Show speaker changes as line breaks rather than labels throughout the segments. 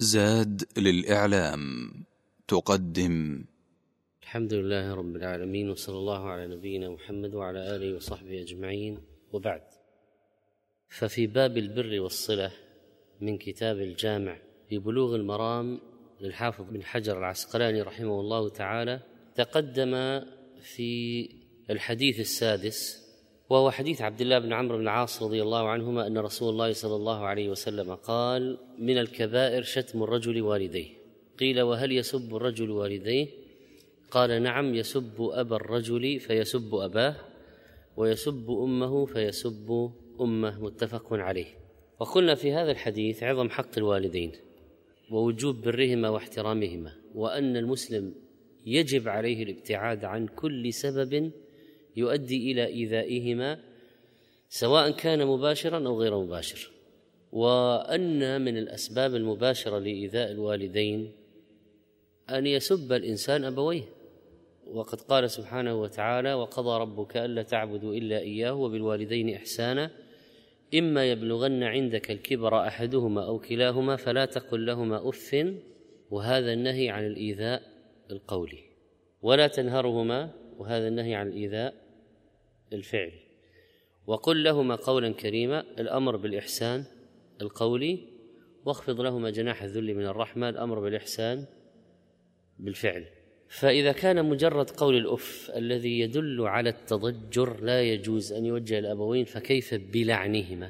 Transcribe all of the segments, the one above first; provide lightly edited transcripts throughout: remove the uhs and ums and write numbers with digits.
زاد للإعلام تقدم.
الحمد لله رب العالمين، وصلى الله على نبينا محمد وعلى آله وصحبه أجمعين، وبعد. ففي باب البر والصلة من كتاب الجامع في بلوغ المرام للحافظ بن حجر العسقلاني رحمه الله تعالى، تقدم في الحديث السادس، وهو حديث عبد الله بن عمرو بن العاص رضي الله عنهما أن رسول الله صلى الله عليه وسلم قال: من الكبائر شتم الرجل والديه. قيل: وهل يسب الرجل والديه؟ قال: نعم، يسب أبا الرجل فيسب أباه، ويسب أمه فيسب أمه، متفق عليه. وقلنا في هذا الحديث عظم حق الوالدين ووجوب برهما واحترامهما، وأن المسلم يجب عليه الابتعاد عن كل سبب يؤدي إلى إيذائهما، سواء كان مباشرا أو غير مباشر. وأن من الأسباب المباشرة لإيذاء الوالدين أن يسب الإنسان أبويه، وقد قال سبحانه وتعالى: وقضى ربك ألا تعبدوا إلا إياه وبالوالدين إحسانا إما يبلغن عندك الكبر أحدهما أو كلاهما فلا تقل لهما أف، وهذا النهي عن الإيذاء القولي، ولا تنهرهما، وهذا النهي عن الإيذاء الفعلي، وقل لهما قولا كريما، الأمر بالإحسان القولي، واخفض لهما جناح الذل من الرحمة، الأمر بالإحسان بالفعل. فإذا كان مجرد قول الأف الذي يدل على التضجر لا يجوز أن يوجه الأبوين، فكيف بلعنهما؟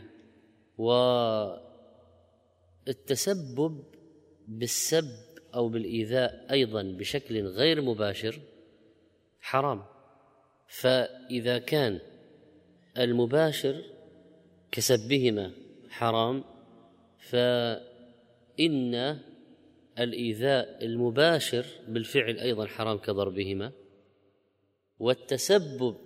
والتسبب بالسب أو بالإيذاء أيضا بشكل غير مباشر حرام. فإذا كان المباشر كسبهما حرام، فإن الإيذاء المباشر بالفعل أيضا حرام كضربهما. والتسبب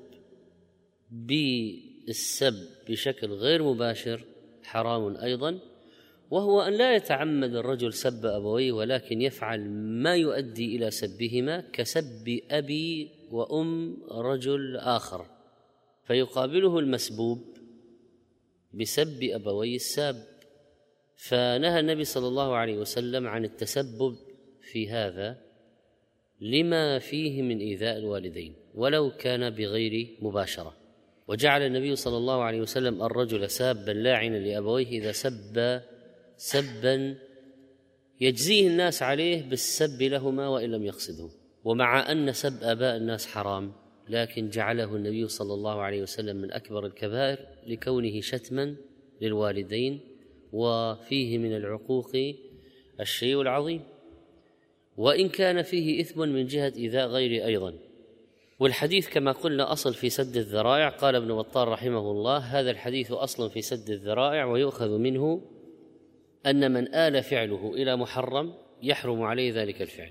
بالسب بشكل غير مباشر حرام أيضا، وهو أن لا يتعمد الرجل سب أبويه، ولكن يفعل ما يؤدي إلى سبهما، كسب أبي وأم رجل آخر، فيقابله المسبوب بسب أبوي الساب. فنهى النبي صلى الله عليه وسلم عن التسبب في هذا لما فيه من إيذاء الوالدين ولو كان بغير مباشرة. وجعل النبي صلى الله عليه وسلم الرجل سابا لاعنا لأبويه إذا سب سبا يجزيه الناس عليه بالسب لهما وإن لم يقصده. ومع أن سب آباء الناس حرام، لكن جعله النبي صلى الله عليه وسلم من أكبر الكبائر لكونه شتما للوالدين، وفيه من العقوق الشيء العظيم، وإن كان فيه إثم من جهة إيذاء غيره أيضا. والحديث كما قلنا أصل في سد الذرائع. قال ابن بطال رحمه الله: هذا الحديث أصل في سد الذرائع، ويؤخذ منه أن من آل فعله إلى محرم يحرم عليه ذلك الفعل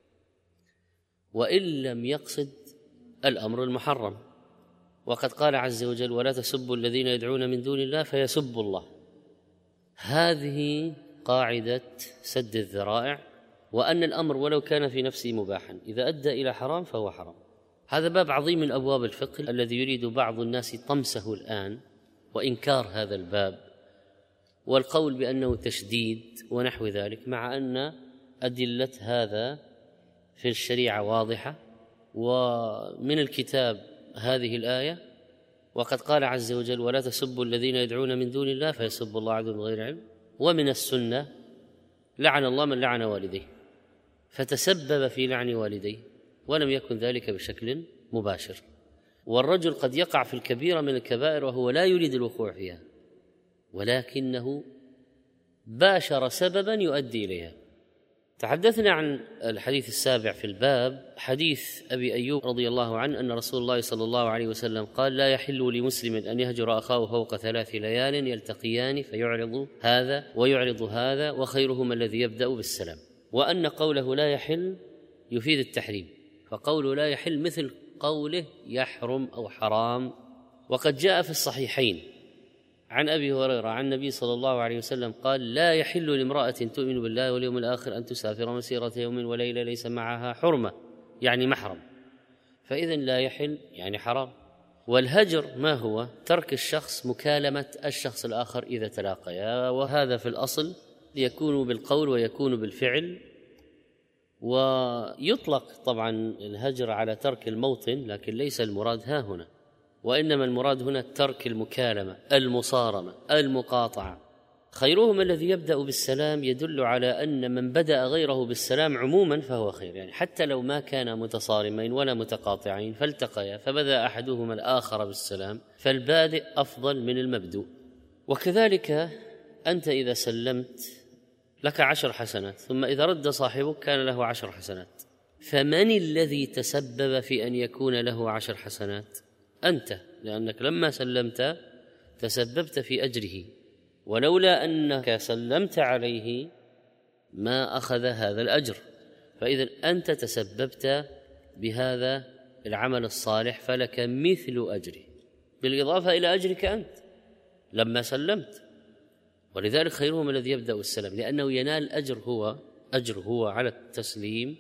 وإن لم يقصد الأمر المحرم. وقد قال عز وجل: ولا تسبوا الذين يدعون من دون الله فيسبوا الله. هذه قاعدة سد الذرائع، وأن الأمر ولو كان في نفسه مباحا إذا أدى إلى حرام فهو حرام. هذا باب عظيم من أبواب الفقه الذي يريد بعض الناس طمسه الآن وإنكار هذا الباب والقول بأنه تشديد ونحو ذلك، مع أن أدلة هذا في الشريعة واضحة. ومن الكتاب هذه الآية: وقد قال عز وجل: ولا تسبوا الذين يدعون من دون الله فيسبوا الله عدوا بغير علم. ومن السنة: لعن الله من لعن والديه، فتسبب في لعن والديه ولم يكن ذلك بشكل مباشر. والرجل قد يقع في الكبيرة من الكبائر وهو لا يريد الوقوع فيها، ولكنه باشر سببا يؤدي إليها. تحدثنا عن الحديث السابع في الباب، حديث أبي أيوب رضي الله عنه أن رسول الله صلى الله عليه وسلم قال: لا يحل لمسلم أن يهجر أخاه فوق 3 ليال يلتقيان فيعرض هذا ويعرض هذا، وخيرهما الذي يبدأ بالسلام. وأن قوله لا يحل يفيد التحريم، فقوله لا يحل مثل قوله يحرم أو حرام. وقد جاء في الصحيحين عن أبي هريرة عن النبي صلى الله عليه وسلم قال: لا يحل لامرأة تؤمن بالله واليوم الآخر أن تسافر مسيرة يوم وليلة ليس معها حرمة، يعني محرم. فإذن لا يحل يعني حرام. والهجر ما هو؟ ترك الشخص مكالمة الشخص الآخر إذا تلاقيا، وهذا في الأصل يكون بالقول ويكون بالفعل. ويطلق طبعا الهجر على ترك الموطن، لكن ليس المراد ها هنا، وإنما المراد هنا ترك المكالمة، المصارمة، المقاطعة. خيرهم الذي يبدأ بالسلام يدل على أن من بدأ غيره بالسلام عموما فهو خير، يعني حتى لو ما كانا متصارمين ولا متقاطعين فالتقيا فبدأ أحدهما الآخر بالسلام، فالبادئ أفضل من المبدوء. وكذلك أنت إذا سلمت لك 10 حسنات، ثم إذا رد صاحبك كان له 10 حسنات، فمن الذي تسبب في أن يكون له 10 حسنات؟ أنت، لأنك لما سلمت تسببت في أجره، ولولا أنك سلمت عليه ما أخذ هذا الأجر. فإذا أنت تسببت بهذا العمل الصالح فلك مثل أجره، بالإضافة إلى أجرك أنت لما سلمت. ولذلك خيرهم الذي يبدأ السلام، لأنه ينال أجر هو على التسليم،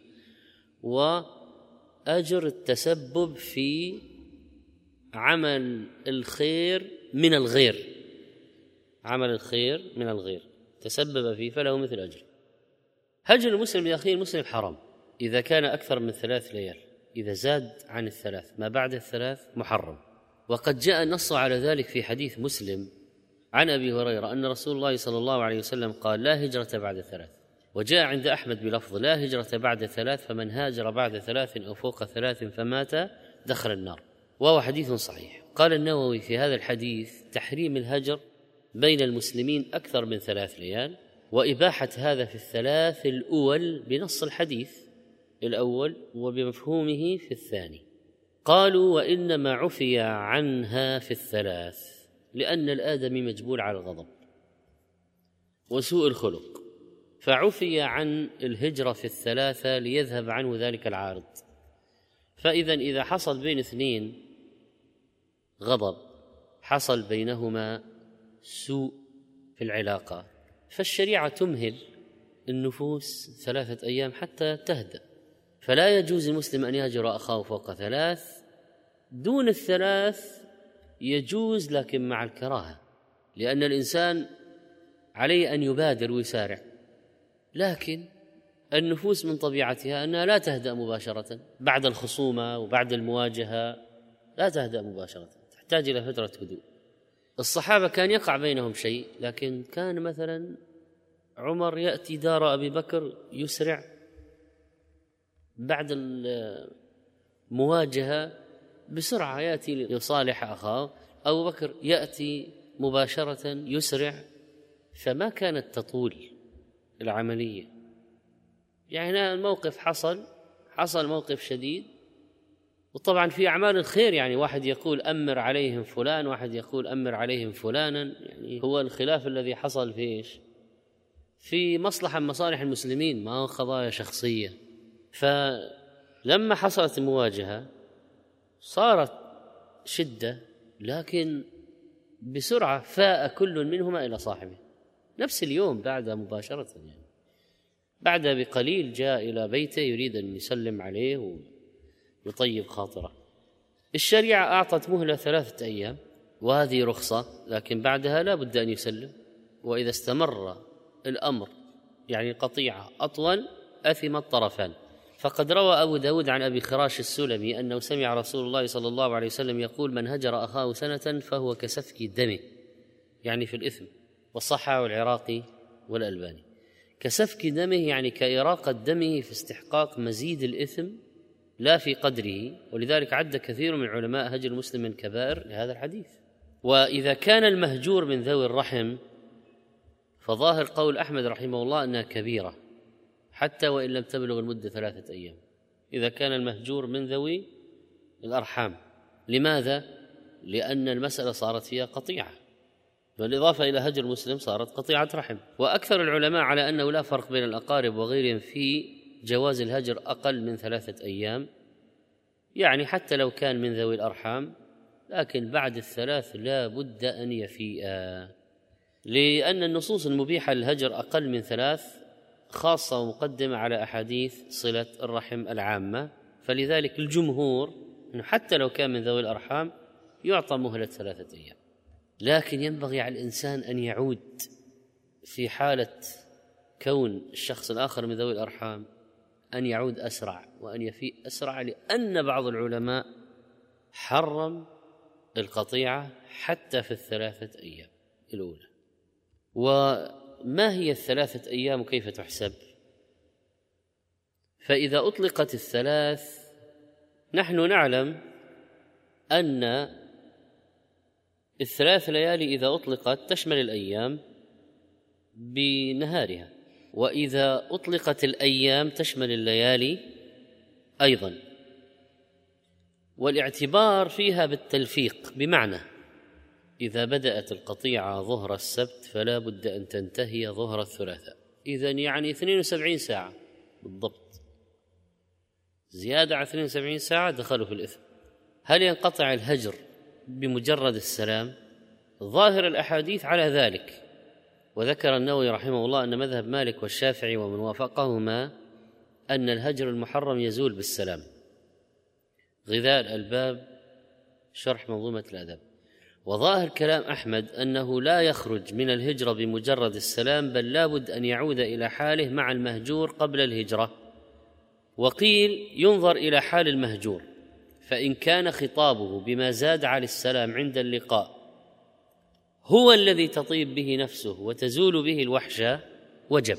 وأجر التسبب في عمل الخير من الغير، عمل الخير من الغير تسبب فيه فله مثل أجر. هجر المسلم لأخيه المسلم حرام إذا كان أكثر من 3 ليال، إذا زاد عن 3 ما بعد 3 محرم. وقد جاء النص على ذلك في حديث مسلم عن أبي هريرة أن رسول الله صلى الله عليه وسلم قال: لا هجرة بعد 3. وجاء عند أحمد بلفظ: لا هجرة بعد 3، فمن هاجر بعد 3 أو فوق 3 فمات دخل النار. وهو حديث صحيح. قال النووي في هذا الحديث: تحريم الهجر بين المسلمين أكثر من 3 ليال، وإباحة هذا في 3 الأول بنص الحديث الأول وبمفهومه في الثاني. قالوا: وإنما عفي عنها في 3 لأن الآدمي مجبول على الغضب وسوء الخلق، فعفي عن الهجرة في 3 ليذهب عنه ذلك العارض. إذا حصل بين 2 غضب، حصل بينهما سوء في العلاقة، فالشريعة تمهل النفوس 3 أيام حتى تهدأ. فلا يجوز المسلم أن يهجر أخاه فوق 3، دون 3 يجوز لكن مع الكراهة، لأن الإنسان عليه أن يبادر ويسارع، لكن النفوس من طبيعتها أنها لا تهدأ مباشرة بعد الخصومة وبعد المواجهة، لا تهدأ مباشرة، تحتاج إلى فترة هدوء. الصحابة كان يقع بينهم شيء، لكن كان مثلا عمر يأتي دار أبي بكر يسرع بعد المواجهة بسرعة، يأتي ليصالح أخاه. أبو بكر يأتي مباشرة يسرع، فما كانت تطول العملية. يعني الموقف حصل موقف شديد، وطبعا في أعمال الخير يعني واحد يقول أمر عليهم فلان، واحد يقول أمر عليهم فلانا، يعني هو الخلاف الذي حصل في إيش؟ في مصلحة من مصالح المسلمين، ما هو قضايا شخصية. فلما حصلت المواجهة صارت شدة، لكن بسرعة فاء كل منهما إلى صاحبه نفس اليوم بعد مباشرة، يعني بعد بقليل جاء إلى بيته يريد أن يسلم عليه ويطيب خاطره. الشريعة أعطت مهلة 3 أيام، وهذه رخصة، لكن بعدها لا بد أن يسلم. وإذا استمر الأمر يعني قطيعة أطول أثم الطرفان. فقد روى أبو داود عن أبي خراش السلمي أنه سمع رسول الله صلى الله عليه وسلم يقول: من هجر أخاه 1 فهو كسفك دمه، يعني في الإثم. والصحة والعراقي والألباني. كسفك دمه يعني كإراقة دمه في استحقاق مزيد الإثم لا في قدره، ولذلك عد كثير من علماء هجر المسلم من كبائر لهذا الحديث. وإذا كان المهجور من ذوي الرحم فظاهر قول أحمد رحمه الله أنها كبيرة حتى وإن لم تبلغ المدة 3 أيام، إذا كان المهجور من ذوي الأرحام. لماذا؟ لأن المسألة صارت فيها قطيعة، بالإضافة إلى هجر المسلم صارت قطيعة رحم. وأكثر العلماء على أنه لا فرق بين الأقارب وغيرهم في جواز الهجر أقل من 3 أيام، يعني حتى لو كان من ذوي الأرحام، لكن بعد 3 لا بد أن يفيء، لأن النصوص المبيحة للهجر أقل من 3 خاصة ومقدمة على أحاديث صلة الرحم العامة. فلذلك الجمهور أنه حتى لو كان من ذوي الأرحام يعطى مهلة 3 أيام. لكن ينبغي على الإنسان أن يعود في حالة كون الشخص الآخر من ذوي الأرحام أن يعود أسرع وأن يفيء أسرع، لأن بعض العلماء حرم القطيعة حتى في ال3 أيام الأولى. وما هي ال3 أيام وكيف تحسب؟ فإذا أطلقت ال3، نحن نعلم أن ال3 ليالي إذا أطلقت تشمل الأيام بنهارها، وإذا أطلقت الأيام تشمل الليالي أيضا، والاعتبار فيها بالتلفيق، بمعنى إذا بدأت القطيعة ظهر السبت فلا بد أن تنتهي ظهر الثلاثاء، إذن يعني 72 ساعة بالضبط، زيادة على 72 ساعة دخلوا في الإثم. هل ينقطع الهجر بمجرد السلام؟ ظاهر الأحاديث على ذلك، وذكر النووي رحمه الله أن مذهب مالك والشافعي ومن وافقهما أن الهجر المحرم يزول بالسلام. غذاء الألباب شرح منظومة الأدب. وظاهر كلام أحمد أنه لا يخرج من الهجرة بمجرد السلام، بل لابد أن يعود إلى حاله مع المهجور قبل الهجرة. وقيل ينظر إلى حال المهجور، فإن كان خطابه بما زاد على السلام عند اللقاء هو الذي تطيب به نفسه وتزول به الوحشة وجب،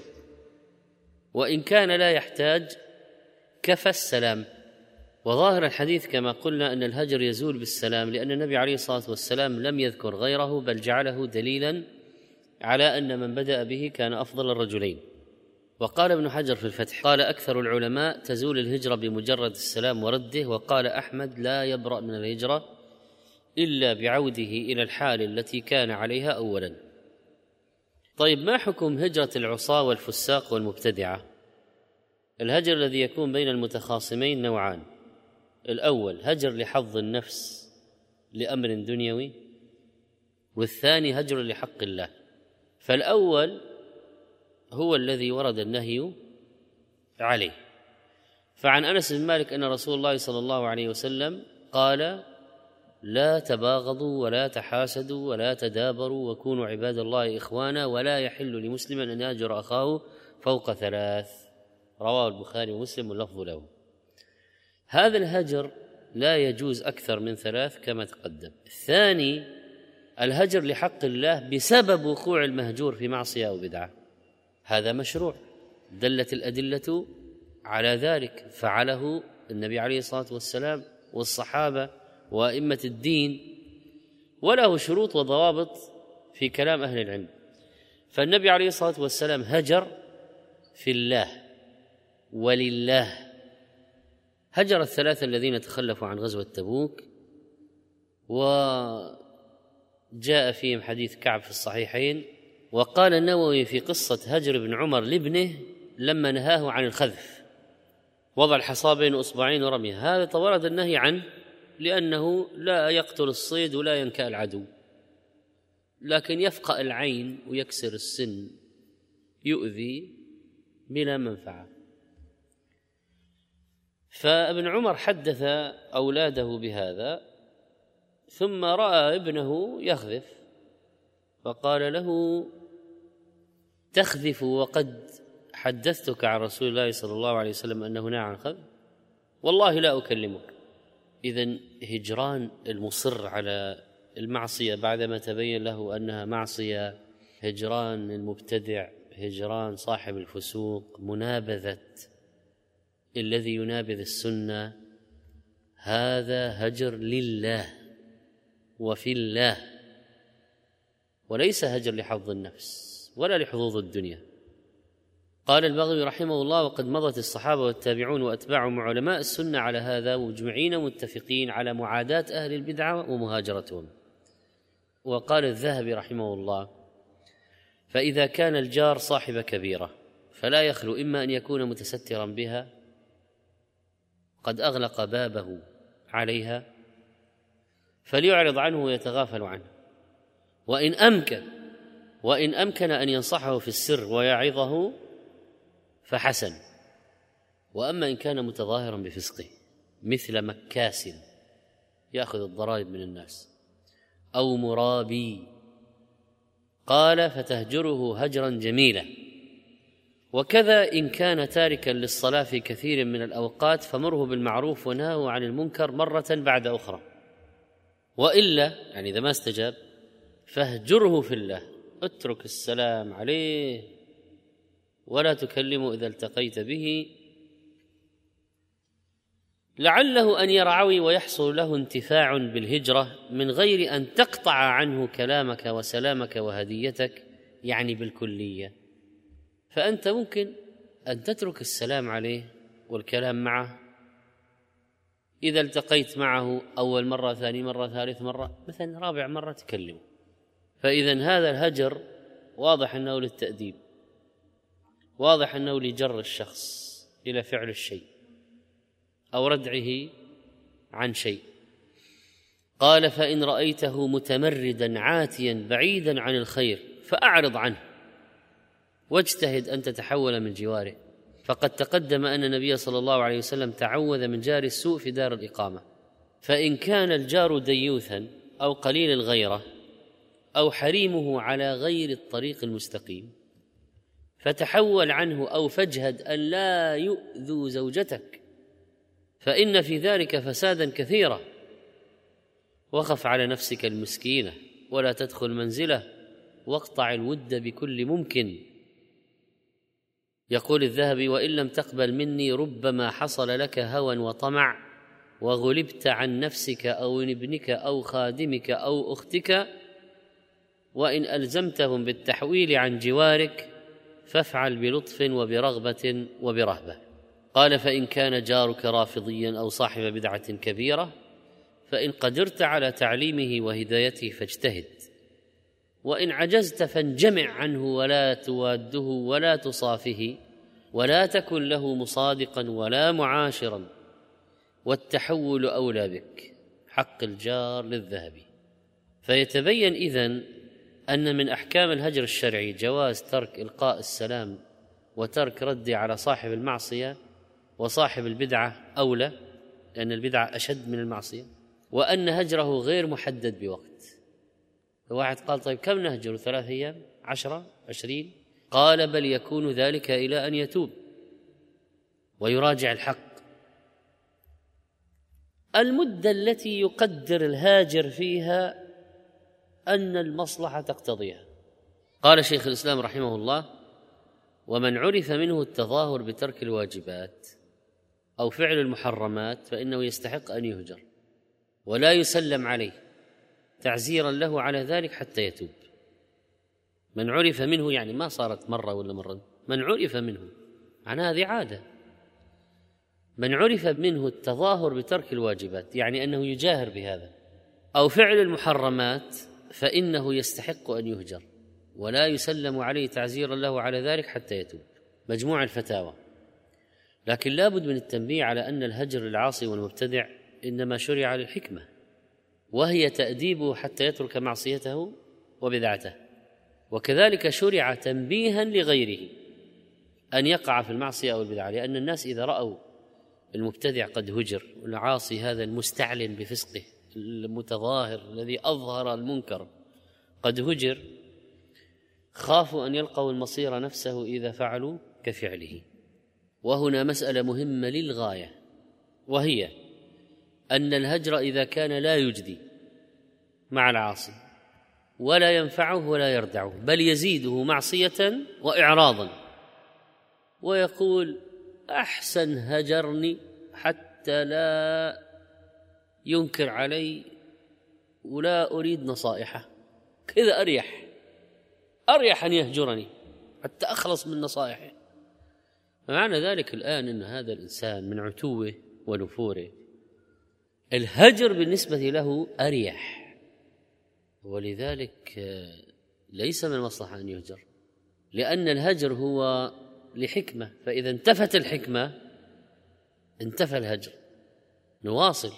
وإن كان لا يحتاج كفى السلام. وظاهر الحديث كما قلنا أن الهجر يزول بالسلام، لأن النبي عليه الصلاة والسلام لم يذكر غيره، بل جعله دليلا على أن من بدأ به كان أفضل الرجلين. وقال ابن حجر في الفتح قال أكثر العلماء تزول الهجرة بمجرد السلام ورده، وقال أحمد لا يبرأ من الهجرة إلا بعوده إلى الحال التي كان عليها أولا. طيب، ما حكم هجرة العصاة والفساق والمبتدعة؟ الهجر الذي يكون بين المتخاصمين نوعان: الأول هجر لحظ النفس لأمر دنيوي، والثاني هجر لحق الله. فالأول هو الذي ورد النهي عليه، فعن أنس بن مالك أن رسول الله صلى الله عليه وسلم قال: لا تباغضوا ولا تحاسدوا ولا تدابروا وكونوا عباد الله إخوانا، ولا يحل لمسلم أن يهجر أخاه فوق 3. رواه البخاري ومسلم واللفظ له. هذا الهجر لا يجوز أكثر من 3 كما تقدم. الثاني الهجر لحق الله بسبب وقوع المهجور في معصية أو بدعة، هذا مشروع، دلت الأدلة على ذلك، فعله النبي عليه الصلاة والسلام والصحابة وأئمة الدين، وله شروط وضوابط في كلام أهل العلم. فالنبي عليه الصلاة والسلام هجر في الله ولله، هجر ال3 الذين تخلفوا عن غزوة تبوك، وجاء فيهم حديث كعب في الصحيحين. وقال النووي في قصة هجر ابن عمر لابنه لما نهاه عن الخذف، وضع الحصى بين أصبعين ورميه، هذا ورد النهي عنه لأنه لا يقتل الصيد ولا ينكأ العدو، لكن يفقأ العين ويكسر السن، يؤذي بلا منفعة. فابن عمر حدث أولاده بهذا، ثم رأى ابنه يخذف فقال له: تخذف وقد حدثتك عن رسول الله صلى الله عليه وسلم أنه نهى عن الخذف؟ والله لا أكلمك. إذن هجران المصر على المعصية بعدما تبين له أنها معصية، هجران المبتدع، هجران صاحب الفسوق، منابذة الذي ينابذ السنة، هذا هجر لله وفي الله، وليس هجر لحظ النفس ولا لحظوظ الدنيا. قال البغوي رحمه الله: وقد مضت الصحابة والتابعون وأتباعهم علماء السنة على هذا، مجمعين متفقين على معاداة أهل البدعة ومهاجرتهم. وقال الذهبي رحمه الله: فإذا كان الجار صاحب كبيرة فلا يخلو إما أن يكون متسترا بها قد أغلق بابه عليها فليعرض عنه ويتغافل عنه، وإن أمكن أن ينصحه في السر ويعظه فحسن. وأما إن كان متظاهرا بفسقه مثل مكاس يأخذ الضرائب من الناس أو مرابي، قال: فتهجره هجرا جميلا. وكذا إن كان تاركا للصلاة في كثير من الأوقات فمره بالمعروف ونهه عن المنكر مرة بعد أخرى، وإلا يعني إذا ما استجاب فاهجره في الله، اترك السلام عليه ولا تكلمه إذا التقيت به، لعله أن يرعوي ويحصل له انتفاع بالهجرة من غير أن تقطع عنه كلامك وسلامك وهديتك، يعني بالكلية. فأنت ممكن أن تترك السلام عليه والكلام معه إذا التقيت معه أول مرة، ثاني مرة، ثالث مرة، مثلا رابع مرة تكلمه. فإذا هذا الهجر واضح أنه للتأديب، واضح أنه لجر الشخص إلى فعل الشيء أو ردعه عن شيء. قال: فإن رأيته متمردا عاتيا بعيدا عن الخير فأعرض عنه واجتهد أن تتحول من جواره، فقد تقدم أن النبي صلى الله عليه وسلم تعوذ من جار السوء في دار الإقامة. فإن كان الجار ديوثا أو قليل الغيرة أو حريمه على غير الطريق المستقيم فتحول عنه أو فاجهد أن لا يؤذوا زوجتك، فإن في ذلك فسادا كثيرا. وخف على نفسك المسكينة ولا تدخل منزله، واقطع الود بكل ممكن. يقول الذهبي: وإن لم تقبل مني ربما حصل لك هوى وطمع وغلبت عن نفسك أو ابنك أو خادمك أو أختك، وإن ألزمتهم بالتحويل عن جوارك فافعل بلطف وبرغبة وبرهبة. قال: فإن كان جارك رافضيا أو صاحب بدعة كبيرة فإن قدرت على تعليمه وهدايته فاجتهد، وإن عجزت فانجمع عنه ولا تواده ولا تصافه ولا تكن له مصادقا ولا معاشرا، والتحول أولى بك. حق الجار للذهبي. فيتبين إذن أن من أحكام الهجر الشرعي جواز ترك إلقاء السلام وترك رده على صاحب المعصية، وصاحب البدعة أولى لأن البدعة أشد من المعصية، وأن هجره غير محدد بوقت. واحد قال: طيب كم نهجر؟ 3 أيام، 10، 20؟ قال: بل يكون ذلك إلى أن يتوب ويراجع الحق. المدة التي يقدر الهاجر فيها أن المصلحة تقتضيها. قال شيخ الإسلام رحمه الله: ومن عرف منه التظاهر بترك الواجبات أو فعل المحرمات فإنه يستحق أن يهجر ولا يسلم عليه تعزيرا له على ذلك حتى يتوب. من عرف منه يعني ما صارت مرة ولا مرة، من عرف منه عن هذه عادة. من عرف منه التظاهر بترك الواجبات يعني أنه يجاهر بهذا، أو فعل المحرمات، فإنه يستحق أن يهجر ولا يسلم عليه تعزيرا له على ذلك حتى يتوب. مجموع الفتاوى. لكن لا بد من التنبيه على أن الهجر للعاصي والمبتدع إنما شرع للحكمة، وهي تأديبه حتى يترك معصيته وبدعته، وكذلك شرع تنبيها لغيره أن يقع في المعصية أو البدعة، لأن الناس إذا رأوا المبتدع قد هجر والعاصي هذا المستعلن بفسقه المتظاهر الذي أظهر المنكر قد هجر، خافوا أن يلقوا المصير نفسه إذا فعلوا كفعله. وهنا مسألة مهمة للغاية، وهي أن الهجر إذا كان لا يجدي مع العاصي ولا ينفعه ولا يردعه بل يزيده معصية وإعراضا، ويقول: أحسن هجرني حتى لا ينكر علي ولا أريد نصائحه، كذا أريح أن يهجرني حتى أخلص من نصائحه. فمعنى ذلك الآن أن هذا الإنسان من عتوه ونفوره الهجر بالنسبة له أريح، ولذلك ليس من المصلحة أن يهجر، لأن الهجر هو لحكمة، فإذا انتفت الحكمة انتفى الهجر. نواصل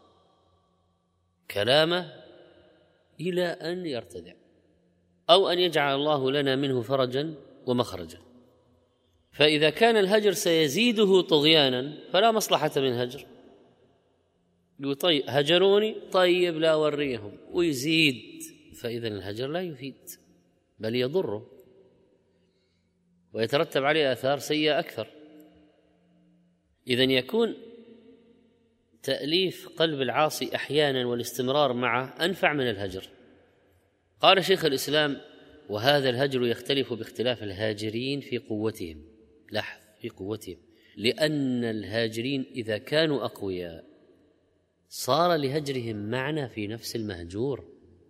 كلامه إلى أن يرتدع أو أن يجعل الله لنا منه فرجا ومخرجا. فإذا كان الهجر سيزيده طغيانا فلا مصلحة من هجر. طيب هجروني، طيب لا أوريهم، ويزيد، فإذا الهجر لا يفيد بل يضره. ويترتب عليه آثار سيئة أكثر. إذن يكون تأليف قلب العاصي أحيانا والاستمرار معه أنفع من الهجر. قال شيخ الإسلام: وهذا الهجر يختلف باختلاف الهاجرين في قوتهم. لاحظ، في قوتهم، لأن الهاجرين إذا كانوا أقوياء صار لهجرهم معنى في نفس المهجور،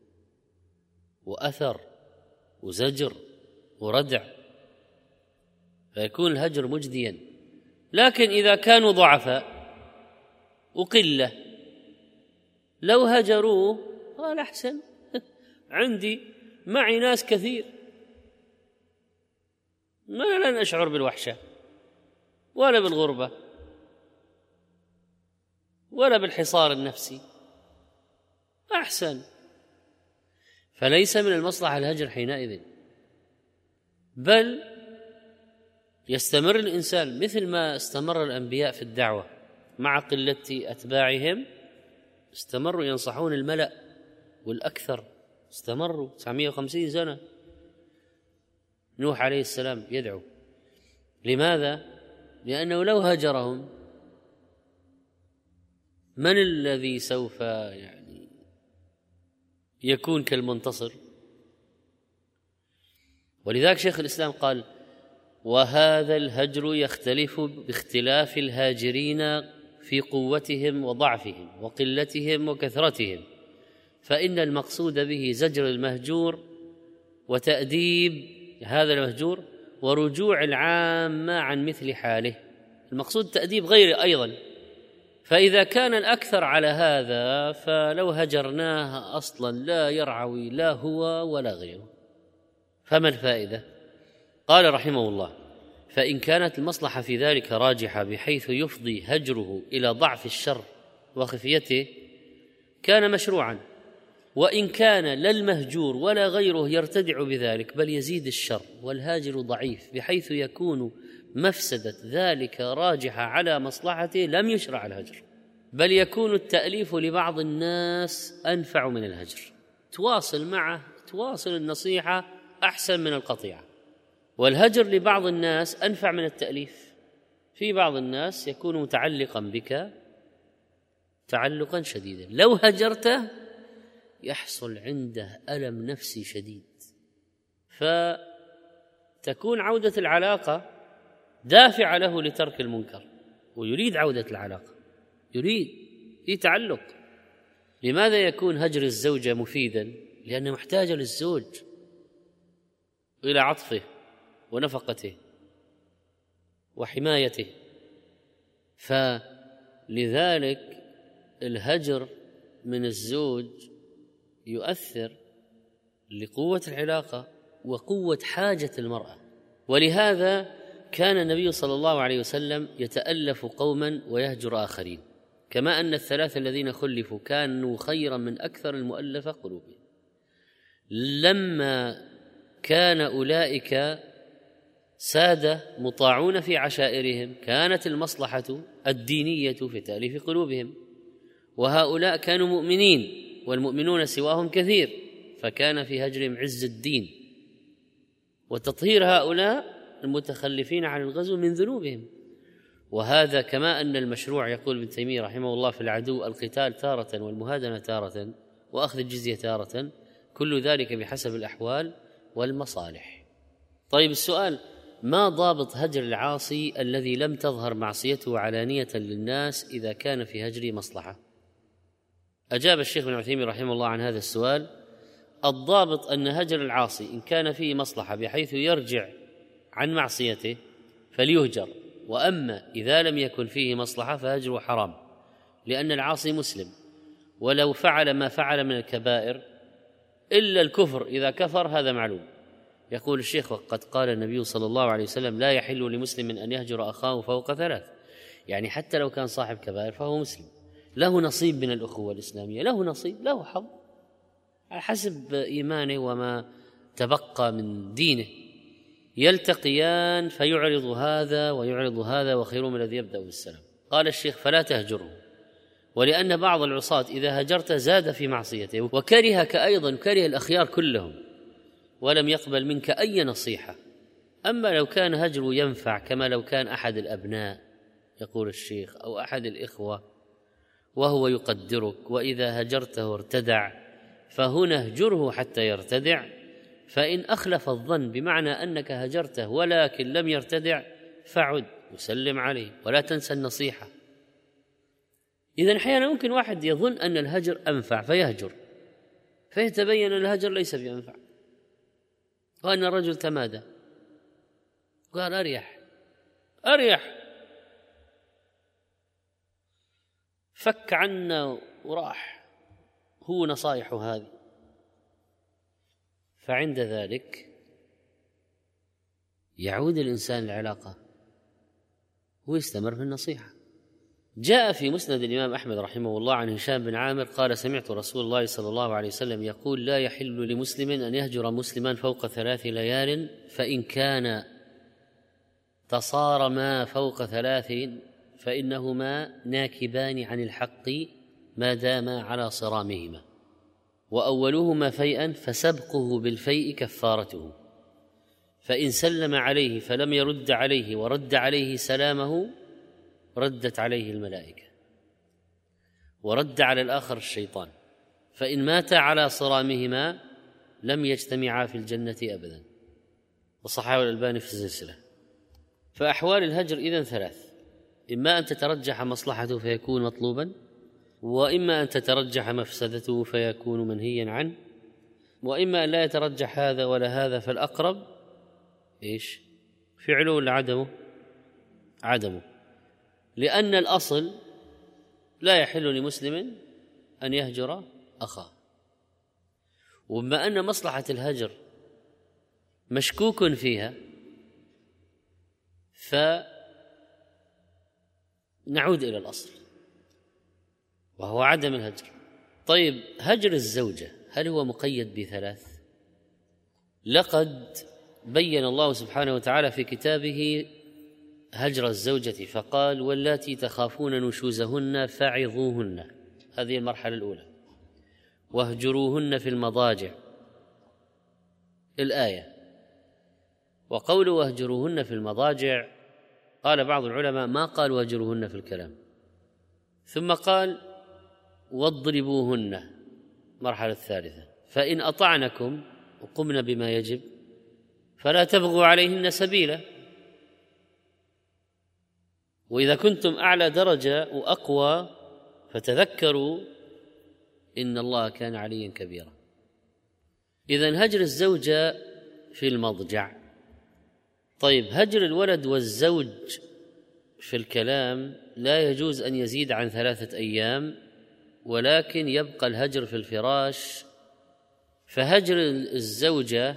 وأثر وزجر وردع، فيكون الهجر مجديا. لكن إذا كانوا ضعفاء وقلة، لو هجروه قال أحسن، عندي معي ناس كثير، ما لن أشعر بالوحشة ولا بالغربة ولا بالحصار النفسي، أحسن. فليس من المصلحة الهجر حينئذ، بل يستمر الإنسان مثل ما استمر الأنبياء في الدعوة مع قلة أتباعهم، استمروا ينصحون الملأ والأكثر، استمروا 950 سنة. نوح عليه السلام يدعو، لماذا؟ لأنه لو هجرهم من الذي سوف يكون كالمنتصر؟ ولذلك شيخ الإسلام قال: وهذا الهجر يختلف باختلاف الهاجرين في قوتهم وضعفهم وقلتهم وكثرتهم، فإن المقصود به زجر المهجور وتأديب هذا المهجور ورجوع العامة عن مثل حاله. المقصود تأديب غيره أيضا. فإذا كان الأكثر على هذا فلو هجرناه أصلا لا يرعوي لا هو ولا غيره، فما الفائدة؟ قال رحمه الله: فإن كانت المصلحة في ذلك راجحة بحيث يفضي هجره إلى ضعف الشر وخفيته كان مشروعا، وإن كان لا المهجور ولا غيره يرتدع بذلك بل يزيد الشر والهاجر ضعيف بحيث يكون مفسدة ذلك راجحة على مصلحته لم يشرع الهجر، بل يكون التأليف لبعض الناس أنفع من الهجر. تواصل معه، تواصل النصيحة أحسن من القطيعة. والهجر لبعض الناس أنفع من التأليف. في بعض الناس يكون متعلقا بك تعلقا شديدا، لو هجرته يحصل عنده ألم نفسي شديد، فتكون عودة العلاقة دافع له لترك المنكر، ويريد عودة العلاقة، يريد في تعلق. لماذا يكون هجر الزوجة مفيدا؟ لأنه محتاج للزوج إلى عطفه ونفقته وحمايته، فلذلك الهجر من الزوج يؤثر لقوة العلاقة وقوة حاجة المرأة. ولهذا كان النبي صلى الله عليه وسلم يتألف قوما ويهجر آخرين، كما أن الثلاثة الذين خلفوا كانوا خيرا من أكثر المؤلفة قلوبهم. لما كان أولئك سادة مطاعون في عشائرهم كانت المصلحة الدينية في تأليف قلوبهم، وهؤلاء كانوا مؤمنين والمؤمنون سواهم كثير، فكان في هجرهم عز الدين وتطهير هؤلاء المتخلفين عن الغزو من ذنوبهم. وهذا كما أن المشروع، يقول ابن تيمية رحمه الله في العدو: القتال تارة والمهادنة تارة وأخذ الجزية تارة، كل ذلك بحسب الأحوال والمصالح. طيب السؤال: ما ضابط هجر العاصي الذي لم تظهر معصيته علانية للناس إذا كان في هجره مصلحة؟ أجاب الشيخ ابن عثيمين رحمه الله عن هذا السؤال: الضابط أن هجر العاصي إن كان فيه مصلحة بحيث يرجع عن معصيته فليهجر، وأما إذا لم يكن فيه مصلحة فهجره حرام، لأن العاصي مسلم، ولو فعل ما فعل من الكبائر إلا الكفر إذا كفر هذا معلوم. يقول الشيخ: وقد قال النبي صلى الله عليه وسلم: لا يحل لمسلم أن يهجر أخاه فوق ثلاث، يعني حتى لو كان صاحب كبائر فهو مسلم، له نصيب من الأخوة الإسلامية، له نصيب، له حظ على حسب إيمانه وما تبقى من دينه، يلتقيان فيعرض هذا ويعرض هذا وخيرهم الذي يبدأ بالسلام. قال الشيخ: فلا تهجره، ولأن بعض العصاة إذا هجرت زاد في معصيته وكرهك أيضا، كره الأخيار كلهم ولم يقبل منك أي نصيحة أما لو كان هجره ينفع كما لو كان أحد الأبناء يقول الشيخ أو أحد الإخوة وهو يقدرك، وإذا هجرته ارتدع، فهنا اهجره حتى يرتدع. فإن أخلف الظن بمعنى أنك هجرته ولكن لم يرتدع فعد وسلم عليه ولا تنسى النصيحة. إذن أحيانا ممكن واحد يظن أن الهجر أنفع فيهجر، فيتبين أن الهجر ليس بأنفع، وأن الرجل تمادى قال أريح فك عنا وراح، هو نصائح هذه. فعند ذلك يعود الإنسان العلاقة ويستمر في النصيحة. جاء في مسند الإمام أحمد رحمه الله عن هشام بن عامر قال: سمعت رسول الله صلى الله عليه وسلم يقول: لا يحل لمسلم أن يهجر مسلما فوق 3 ليال، فإن كان تصارما فوق 3 فإنهما ناكبان عن الحق ما داما على صرامهما، وأولهما فيئا فسبقه بالفيء كفارته، فإن سلم عليه فلم يرد عليه ورد عليه سلامه ردت عليه الملائكة، ورد على الآخر الشيطان، فإن مات على صرامهما لم يجتمعا في الجنة أبدا. وصححه الألباني في السلسلة. فأحوال الهجر إذن 3: إما أن تترجح مصلحته فيكون مطلوبا، وإما أن تترجح مفسدته فيكون منهيا عنه، وإما أن لا يترجح هذا ولا هذا، فالأقرب إيش؟ فعله ولا عدمه؟ عدمه، لأن الأصل لا يحل لمسلم أن يهجر أخاه. وبما أن مصلحة الهجر مشكوك فيها فنعود إلى الأصل وهو عدم الهجر. طيب، هجر الزوجة هل هو مقيد ب3؟ لقد بين الله سبحانه وتعالى في كتابه هجر الزوجة فقال: واللاتي تخافون نشوزهن فعظوهن، هذه المرحلة الأولى، واهجروهن في المضاجع، الآية. وقول واهجروهن في المضاجع قال بعض العلماء ما قال واهجروهن في الكلام، ثم قال واضربوهن، المرحلة الثالثة، فإن أطعنكم وقمن بما يجب فلا تبغوا عليهن سبيلا. وإذا كنتم أعلى درجة وأقوى فتذكروا إن الله كان عليا كبيرا. إذن هجر الزوجة في المضجع. طيب، هجر الولد والزوج في الكلام لا يجوز أن يزيد عن 3 أيام، ولكن يبقى الهجر في الفراش. فهجر الزوجة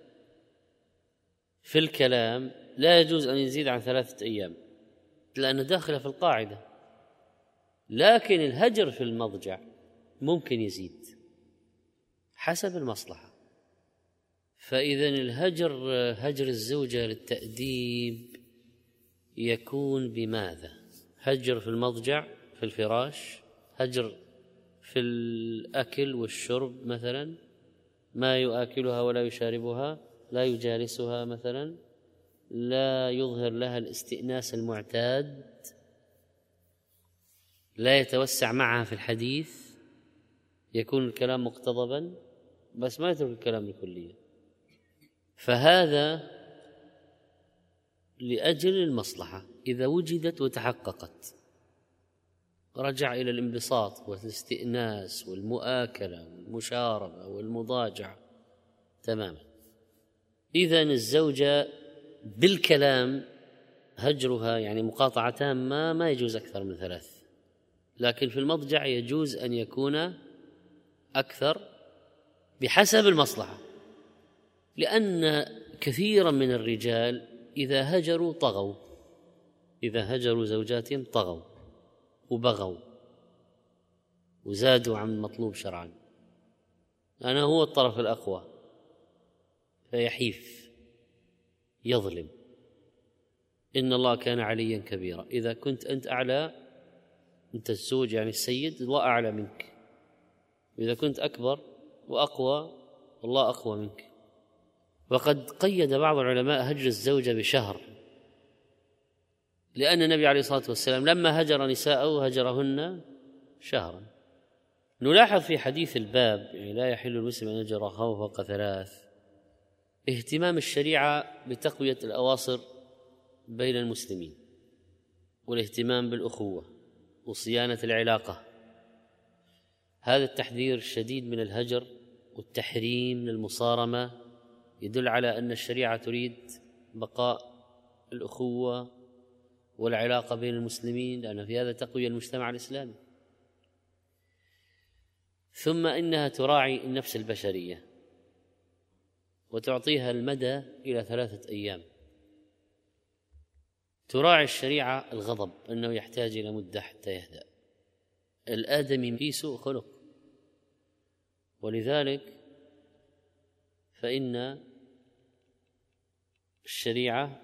في الكلام لا يجوز أن يزيد عن 3 أيام لأنه داخل في القاعدة، لكن الهجر في المضجع ممكن يزيد حسب المصلحة. فإذن هجر الزوجة للتأديب يكون بماذا؟ هجر في المضجع في الفراش، هجر في الأكل والشرب مثلا، ما يؤكلها ولا يشاربها، لا يجالسها مثلا، لا يظهر لها الاستئناس المعتاد، لا يتوسع معها في الحديث، يكون الكلام مقتضبا بس ما يترك الكلام بالكلية. فهذا لأجل المصلحة إذا وجدت وتحققت، رجع إلى الانبساط والاستئناس والمؤاكلة والمشاربة والمضاجع تماما. إذن الزوجة بالكلام هجرها يعني مقاطعة تامة ما يجوز أكثر من 3، لكن في المضجع يجوز أن يكون أكثر بحسب المصلحة، لأن كثيرا من الرجال إذا هجروا طغوا، إذا هجروا زوجاتهم طغوا وبغوا وزادوا عن المطلوب شرعا، أنا هو الطرف الأقوى فيحيف يظلم. إن الله كان عليا كبيرا. إذا كنت أنت أعلى، أنت الزوج يعني السيد، الله أعلى منك. إذا كنت أكبر وأقوى، الله أقوى منك. وقد قيد بعض العلماء هجر الزوجة بشهر، لأن النبي عليه الصلاة والسلام لما هجر نساءه هجرهن شهرا. نلاحظ في حديث الباب يعني لا يحل المسلم أن يهجر أخاه فوق 3 اهتمام الشريعة بتقوية الأواصر بين المسلمين، والاهتمام بالأخوة وصيانة العلاقة. هذا التحذير الشديد من الهجر والتحريم للمصارمة يدل على أن الشريعة تريد بقاء الأخوة والعلاقة بين المسلمين، لأن في هذا تقوي المجتمع الإسلامي. ثم إنها تراعي النفس البشرية وتعطيها المدى إلى 3 أيام. تراعي الشريعة الغضب، أنه يحتاج إلى مدة حتى يهدأ. الآدمي فيه سوء خلق، ولذلك فإن الشريعة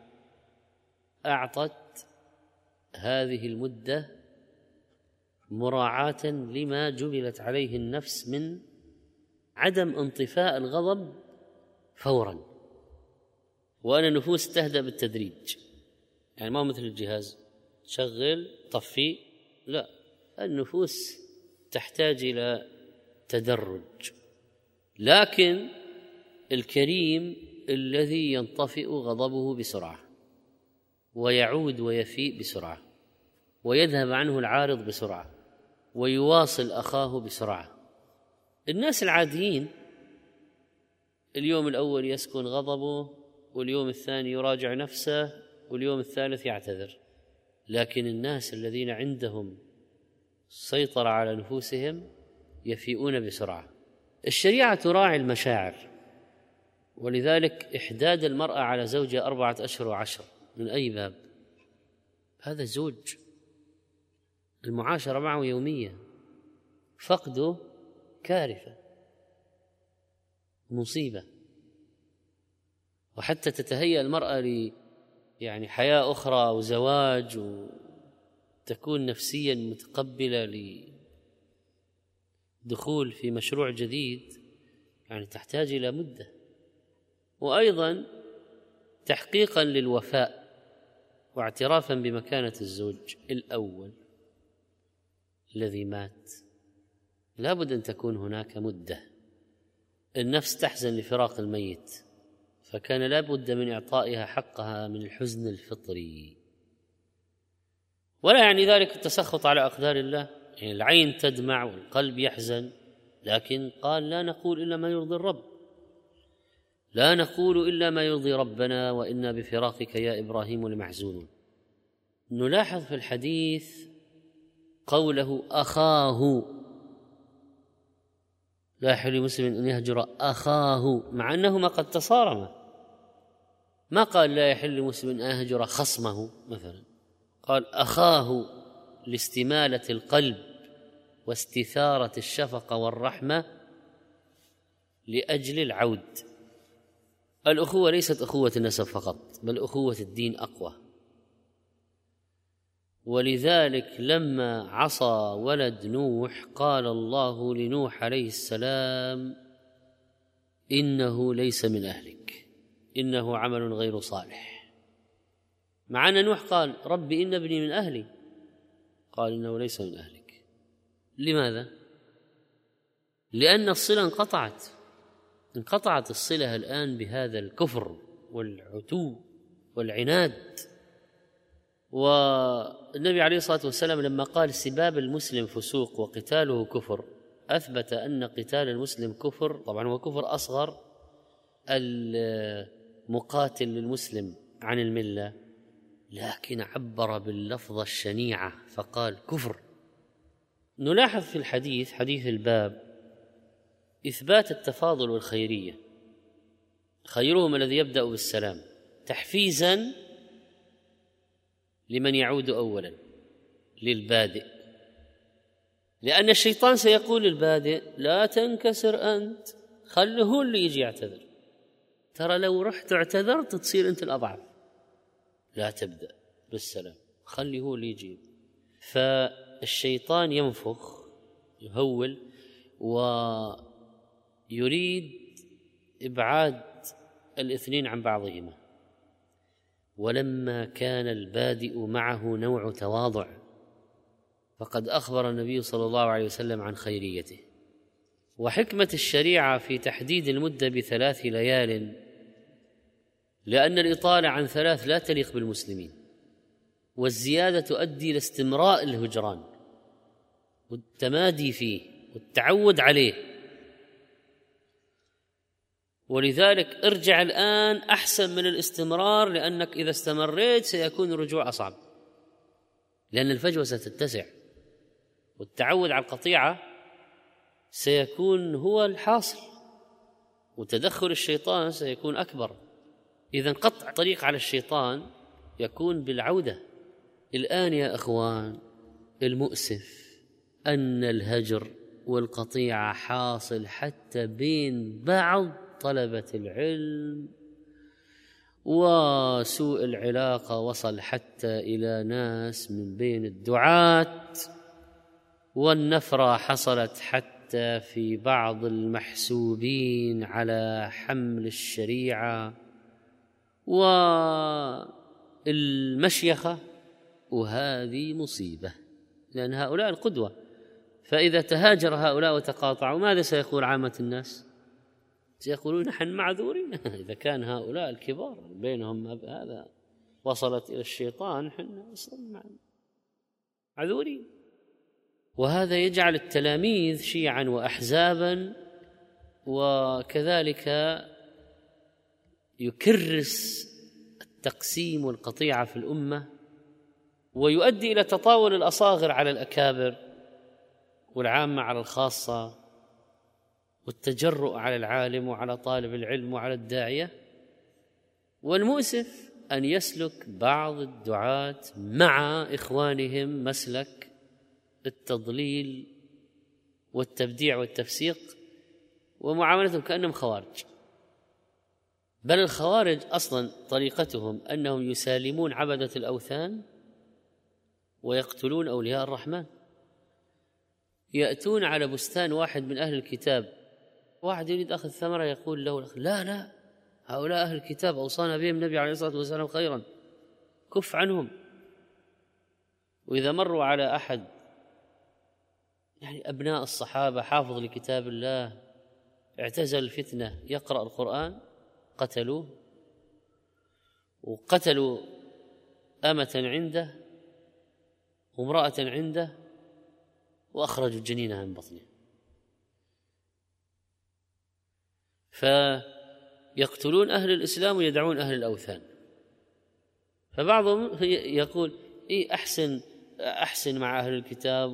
أعطت هذه المدة مراعاة لما جبلت عليه النفس من عدم انطفاء الغضب فورا، وأن النفوس تهدأ بالتدريج. يعني ما هو مثل الجهاز تشغل طفي، لا، النفوس تحتاج إلى تدرج. لكن الكريم الذي ينطفئ غضبه بسرعة ويعود ويفيء بسرعة ويذهب عنه العارض بسرعة ويواصل أخاه بسرعة. الناس العاديين اليوم الأول يسكن غضبه، واليوم الثاني يراجع نفسه، واليوم الثالث يعتذر. لكن الناس الذين عندهم سيطرة على نفوسهم يفيئون بسرعة. الشريعة تراعي المشاعر، ولذلك إحداد المرأة على زوجها 4 أشهر و10 من أي باب؟ هذا زوج، المعاشرة معه يومية، فقده كارثة مصيبة. وحتى تتهيأ المرأة يعني حياة أخرى وزواج، وتكون نفسيا متقبلة لدخول في مشروع جديد، يعني تحتاج إلى مدة. وأيضا تحقيقا للوفاء واعترافا بمكانة الزوج الأول الذي مات، لابد أن تكون هناك مدة. النفس تحزن لفراق الميت، فكان لابد من إعطائها حقها من الحزن الفطري. ولا يعني ذلك التسخط على أقدار الله، يعني العين تدمع والقلب يحزن، لكن قال لا نقول إلا ما يرضي الرب، لا نقول إلا ما يرضي ربنا وإنا بفراقك يا إبراهيم لمحزونون. نلاحظ في الحديث قوله أخاه، لا يحل لمسلم أن يهجر أخاه، مع أنهما قد تصارما. ما قال لا يحل لمسلم أن يهجر خصمه مثلا، قال أخاه لاستمالة القلب واستثارة الشفقة والرحمة لأجل العود. الأخوة ليست أخوة النسب فقط، بل أخوة الدين أقوى. ولذلك لما عصى ولد نوح قال الله لنوح عليه السلام إنه ليس من أهلك إنه عمل غير صالح، مع أن نوح قال رب إن ابني من أهلي، قال إنه ليس من أهلك. لماذا؟ لأن الصلة انقطعت الصلة الآن بهذا الكفر والعتو والعناد. والنبي عليه الصلاة والسلام لما قال سباب المسلم فسوق وقتاله كفر، أثبت أن قتال المسلم كفر، طبعا هو كفر أصغر، المقاتل للمسلم عن الملة، لكن عبر باللفظة الشنيعة فقال كفر. نلاحظ في الحديث، حديث الباب، إثبات التفاضل والخيرية، خيرهم الذي يبدأ بالسلام، تحفيزا لمن يعود أولا للبادئ، لأن الشيطان سيقول للبادئ لا تنكسر أنت، خله اللي يجي يعتذر، ترى لو رحت اعتذرت تصير أنت الأضعف، لا تبدأ بالسلام، خلي هو اللي يجي. فالشيطان ينفخ يهول ويريد إبعاد الاثنين عن بعضهما. ولما كان البادئ معه نوع تواضع فقد أخبر النبي صلى الله عليه وسلم عن خيريته. وحكمة الشريعة في تحديد المدة ب3 ليال لأن الإطالة عن 3 لا تليق بالمسلمين، والزيادة تؤدي إلى استمراء الهجران والتمادي فيه والتعود عليه. ولذلك ارجع الآن أحسن من الاستمرار، لأنك إذا استمريت سيكون الرجوع أصعب، لأن الفجوة ستتسع، والتعود على القطيعة سيكون هو الحاصل، وتدخل الشيطان سيكون أكبر. إذن قطع طريق على الشيطان يكون بالعودة. الآن يا أخوان المؤسف أن الهجر والقطيعة حاصل حتى بين بعض طلبة العلم، وسوء العلاقة وصل حتى إلى ناس من بين الدعاة، والنفرة حصلت حتى في بعض المحسوبين على حمل الشريعة والمشيخة، وهذه مصيبة، لأن هؤلاء القدوة. فإذا تهاجر هؤلاء وتقاطعوا ماذا سيقول عامة الناس؟ سيقولون نحن معذورين. إذا كان هؤلاء الكبار بينهم هذا وصلت إلى الشيطان، نحن معذورين. وهذا يجعل التلاميذ شيعا وأحزابا، وكذلك يكرس التقسيم والقطيعة في الأمة، ويؤدي إلى تطاول الأصاغر على الأكابر والعامة على الخاصة، والتجرؤ على العالم وعلى طالب العلم وعلى الداعية. والمؤسف أن يسلك بعض الدعاة مع إخوانهم مسلك التضليل والتبديع والتفسيق، ومعاملتهم كأنهم خوارج. بل الخوارج أصلا طريقتهم أنهم يسالمون عبدة الأوثان ويقتلون أولياء الرحمن. يأتون على بستان واحد من أهل الكتاب، واحد يريد أخذ ثمرة يقول له لا، هؤلاء أهل الكتاب أوصانا بهم النبي عليه الصلاة والسلام خيرا، كف عنهم. وإذا مروا على أحد أبناء الصحابة حافظ لكتاب الله اعتزل الفتنة يقرأ القرآن قتلوه، وقتلوا أمة عنده وامرأة عنده وأخرجوا جنينها من بطنه. فيقتلون أهل الإسلام ويدعون أهل الأوثان. فبعضهم يقول أحسن مع أهل الكتاب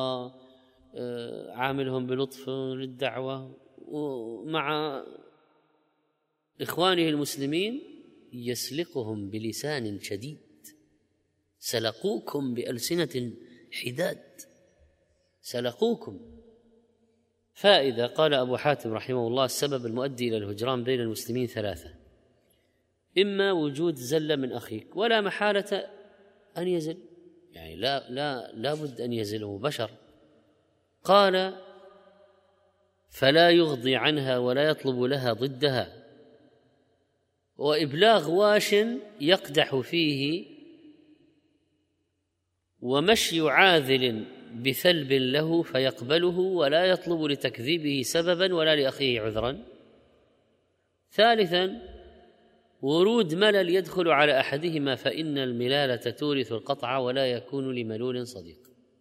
وعاملهم بلطف للدعوة، ومع إخوانه المسلمين يسلقهم بلسان شديد، سلقوكم بألسنة حداد، سلقوكم. فائدة. قال أبو حاتم رحمه الله: السبب المؤدي إلى الهجران بين المسلمين 3: إما وجود زلة من أخيك، ولا محالة أن يزل، لا بد أن يزله بشر. قال: فلا يغضي عنها ولا يطلب لها ضدها، وإبلاغ واش يقدح فيه، ومشي عاذل بثلب له فيقبله ولا يطلب لتكذيبه سببا ولا لأخيه عذرا. 3: ورود ملل يدخل على أحدهما، فإن الملالة تورث القطع ولا يكون لملول صديق.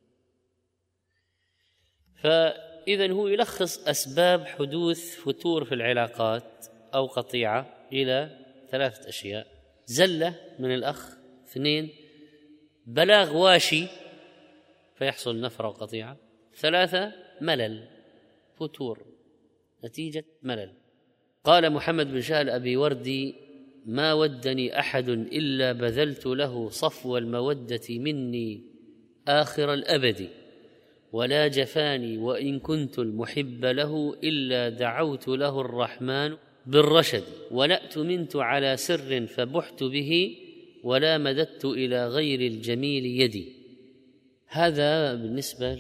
فإذن هو يلخص أسباب حدوث فتور في العلاقات أو قطيعة إلى 3 أشياء: زلة من الأخ، 2 بلاغ واشي فيحصل نفرة وقطيعة، 3 ملل، فتور نتيجة ملل. قال محمد بن شاه الأبي وردي: ما ودني أحد إلا بذلت له صفو المودة مني آخر الأبد، ولا جفاني وإن كنت المحب له إلا دعوت له الرحمن بالرشد، ولا أتمنت على سر فبحت به، ولا مددت إلى غير الجميل يدي. هذا بالنسبة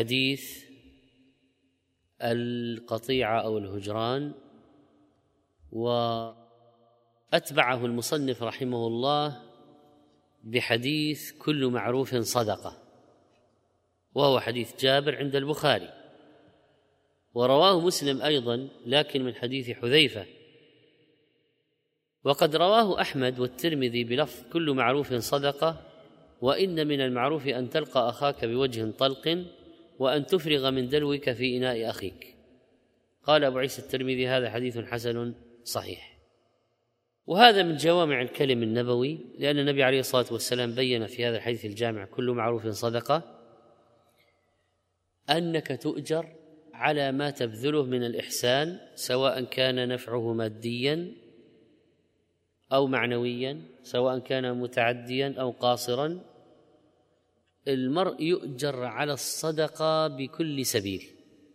لحديث القطيعة أو الهجران وأتبعه المصنف رحمه الله بحديث كل معروف صدقة، وهو حديث جابر عند البخاري، ورواه مسلم أيضا لكن من حديث حذيفة، وقد رواه أحمد والترمذي بلفظ كل معروف صدقة، وإن من المعروف أن تلقى أخاك بوجه طلق وأن تفرغ من دلوك في إناء أخيك. قال أبو عيسى الترمذي هذا حديث حسن صحيح. وهذا من جوامع الكلم النبوي، لأن النبي عليه الصلاة والسلام بين في هذا الحديث الجامع كل معروف صدقة أنك تؤجر على ما تبذله من الإحسان، سواء كان نفعه ماديا أو معنويا، سواء كان متعديا أو قاصرا. المرء يؤجر على الصدقة بكل سبيل.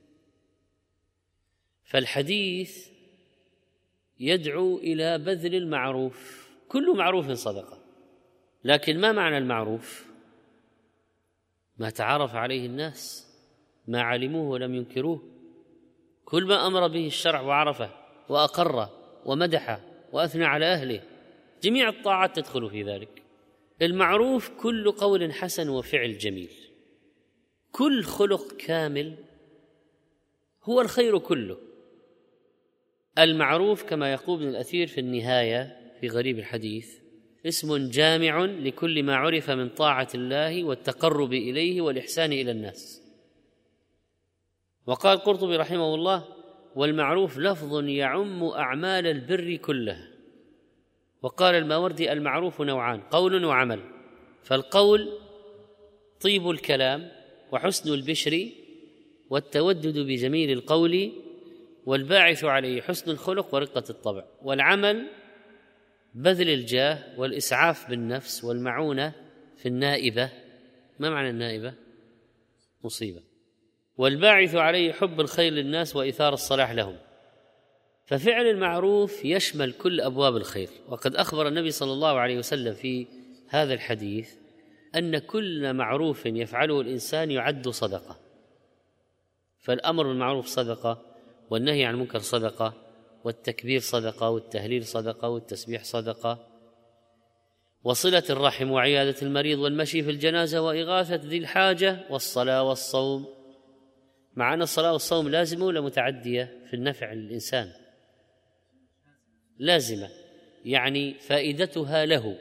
فالحديث يدعو إلى بذل المعروف، كل معروف صدقة، لكن ما معنى المعروف؟ ما تعارف عليه الناس، ما علموه ولم ينكروه، كل ما أمر به الشرع وعرفه وأقره ومدحه وأثنى على أهله، جميع الطاعات تدخل في ذلك. المعروف كل قول حسن وفعل جميل، كل خلق كامل هو الخير كله. المعروف كما يقول ابن الأثير في النهاية في غريب الحديث اسم جامع لكل ما عرف من طاعة الله والتقرب إليه والإحسان إلى الناس. وقال القرطبي رحمه الله والمعروف لفظ يعم أعمال البر كلها. وقال الماوردي المعروف نوعان، قول وعمل، فالقول طيب الكلام وحسن البشر والتودد بجميل القول والباعث عليه حسن الخلق ورقة الطبع، والعمل بذل الجاه والإسعاف بالنفس والمعونة في النائبة. ما معنى النائبة؟ مصيبة. والباعث عليه حب الخير للناس وإيثار الصلاح لهم. ففعل المعروف يشمل كل أبواب الخير. وقد أخبر النبي صلى الله عليه وسلم في هذا الحديث أن كل معروف يفعله الإنسان يعد صدقة. فالأمر بالمعروف صدقة، والنهي عن المنكر صدقة، والتكبير صدقة، والتهليل صدقة، والتسبيح صدقة، وصلة الرحم وعيادة المريض والمشي في الجنازة وإغاثة ذي الحاجة، والصلاة والصوم. مع أن الصلاة والصوم لازمة ولا متعدية في النفع للإنسان؟ لازمة، يعني فائدتها له،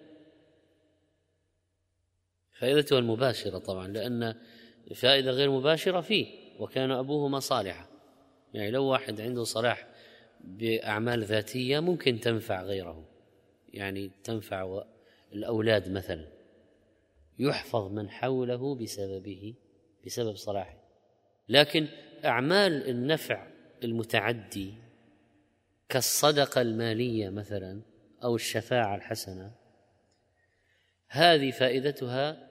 فائدتها المباشرة طبعا، لأن فائدة غير مباشرة فيه وكان أبوهما صالحا. يعني لو واحد عنده صلاح بأعمال ذاتية ممكن تنفع غيره، يعني تنفع الأولاد مثلا، يحفظ من حوله بسببه، بسبب صلاحه. لكن أعمال النفع المتعدي كالصدقة المالية مثلا أو الشفاعة الحسنة، هذه فائدتها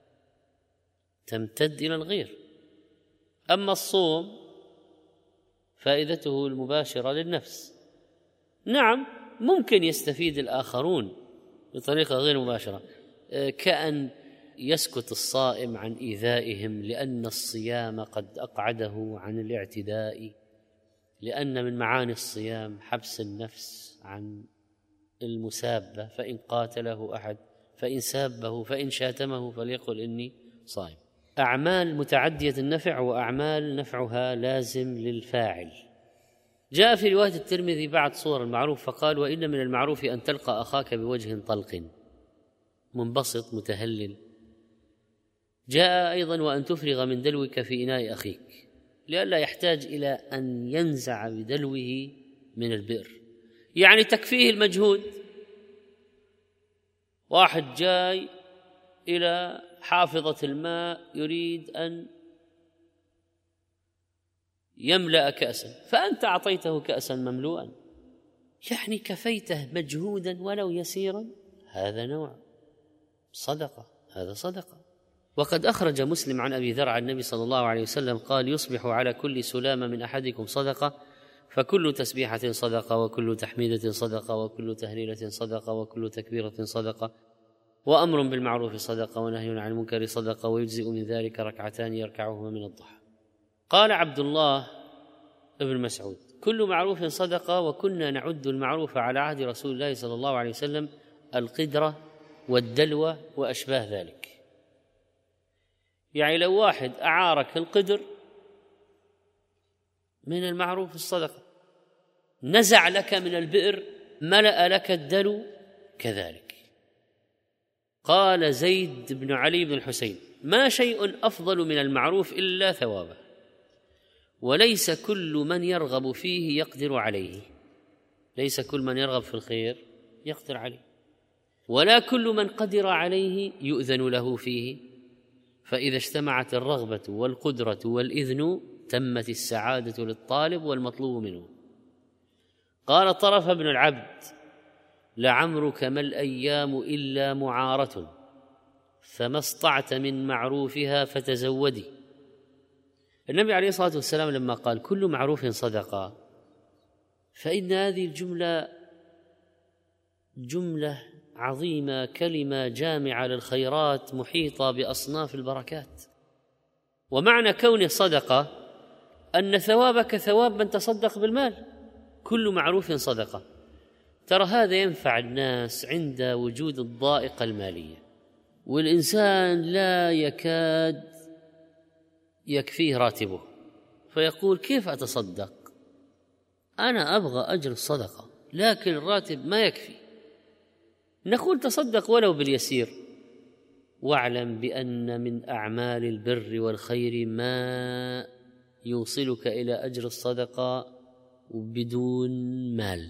تمتد إلى الغير. أما الصوم فائدته المباشرة للنفس، نعم ممكن يستفيد الآخرون بطريقة غير مباشرة، كأن يسكت الصائم عن إيذائهم لأن الصيام قد أقعده عن الاعتداء، لأن من معاني الصيام حبس النفس عن المسابة، فإن قاتله أحد فإن سابه فإن شاتمه فليقل إني صائم. أعمال متعدية النفع وأعمال نفعها لازم للفاعل. جاء في رواية الترمذي بعد صور المعروف فقال وإن من المعروف أن تلقى أخاك بوجه طلق، منبسط متهلل. جاء أيضا وأن تفرغ من دلوك في إناء أخيك، لئلا يحتاج إلى أن ينزع بدلوه من البئر، يعني تكفيه المجهود. واحد جاي إلى حافظة الماء يريد أن يملأ كأسا، فأنت أعطيته كأسا مملوءا، يعني كفيته مجهودا ولو يسيرا، هذا نوع صدقة، هذا صدقة. وقد أخرج مسلم عن أبي ذر عن النبي صلى الله عليه وسلم قال يصبح على كل سلامة من أحدكم صدقة، فكل تسبيحة صدقة، وكل تحميدة صدقة، وكل تهليلة صدقة، وكل تكبيرة صدقة، وأمر بالمعروف صدقة، ونهي عن المنكر صدقة، ويجزئ من ذلك ركعتان يركعهما من الضحى. قال عبد الله ابن مسعود كل معروف صدقة. وكنا نعد المعروف على عهد رسول الله صلى الله عليه وسلم القدرة والدلوة وأشباه ذلك. يعني لو واحد أعارك القدر من المعروف الصدقة، نزع لك من البئر، ملأ لك الدلو كذلك. قال زيد بن علي بن الحسين: ما شيء أفضل من المعروف إلا ثوابه، وليس كل من يرغب فيه يقدر عليه. ليس كل من يرغب في الخير يقدر عليه، ولا كل من قدر عليه يؤذن له فيه، فإذا اجتمعت الرغبة والقدرة والإذن تمت السعادة للطالب والمطلوب منه. قال طرف بن العبد: لعمرك ما الأيام إلا معارة، فما اسطعت من معروفها فتزودي. النبي عليه الصلاة والسلام لما قال كل معروف صدقة، فإن هذه الجملة جملة عظيمة، كلمة جامعة للخيرات، محيطة بأصناف البركات. ومعنى كونه صدقة أن ثوابك ثواب من تصدق بالمال. كل معروف صدقة. ترى هذا ينفع الناس عند وجود الضائقة المالية، والإنسان لا يكاد يكفيه راتبه، فيقول: كيف أتصدق؟ أنا أبغى أجر الصدقة لكن الراتب ما يكفي. نقول: تصدق ولو باليسير، واعلم بأن من أعمال البر والخير ما يوصلك إلى أجر الصدقة بدون مال.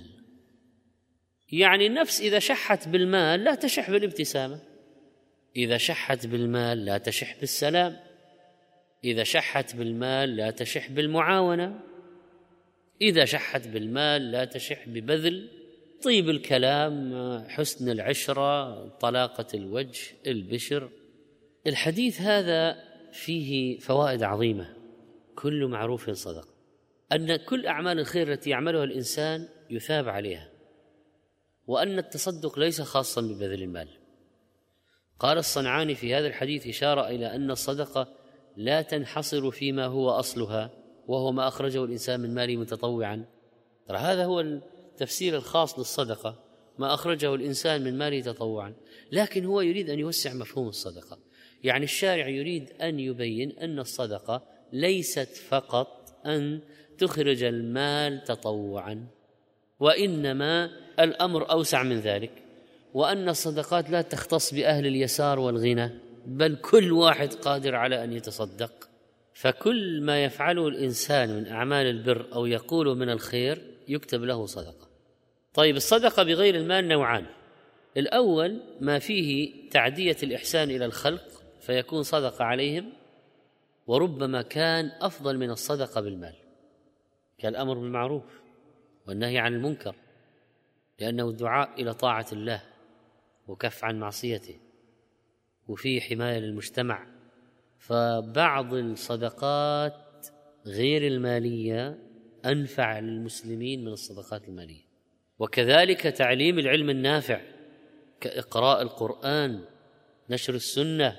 يعني النفس إذا شحت بالمال لا تشح بالابتسامة، إذا شحت بالمال لا تشح بالسلام، إذا شحت بالمال لا تشح بالمعاونة، إذا شحت بالمال لا تشح ببذل طيب الكلام، حسن العشرة، طلاقة الوجه، البشر. الحديث هذا فيه فوائد عظيمة. كل معروف صدقة، أن كل أعمال الخير التي يعملها الإنسان يثاب عليها، وأن التصدق ليس خاصا ببذل المال. قال الصنعاني في هذا الحديث إشارة إلى أن الصدقة لا تنحصر فيما هو أصلها وهو ما أخرجه الإنسان من ماله متطوعا. ترى هذا هو التفسير الخاص للصدقة، ما أخرجه الإنسان من ماله تطوعا، لكن هو يريد أن يوسع مفهوم الصدقة. يعني الشارع يريد أن يبين أن الصدقة ليست فقط أن تخرج المال تطوعا، وإنما الأمر أوسع من ذلك، وأن الصدقات لا تختص بأهل اليسار والغنى، بل كل واحد قادر على أن يتصدق. فكل ما يفعله الإنسان من أعمال البر أو يقوله من الخير يكتب له صدقة. طيب، الصدقة بغير المال نوعان: الأول ما فيه تعدية الإحسان إلى الخلق فيكون صدقة عليهم، وربما كان أفضل من الصدقة بالمال، كالأمر بالمعروف والنهي عن المنكر، لأنه الدعاء إلى طاعة الله وكف عن معصيته، وفيه حماية للمجتمع. فبعض الصدقات غير المالية أنفع للمسلمين من الصدقات المالية. وكذلك تعليم العلم النافع كإقراء القرآن، نشر السنة،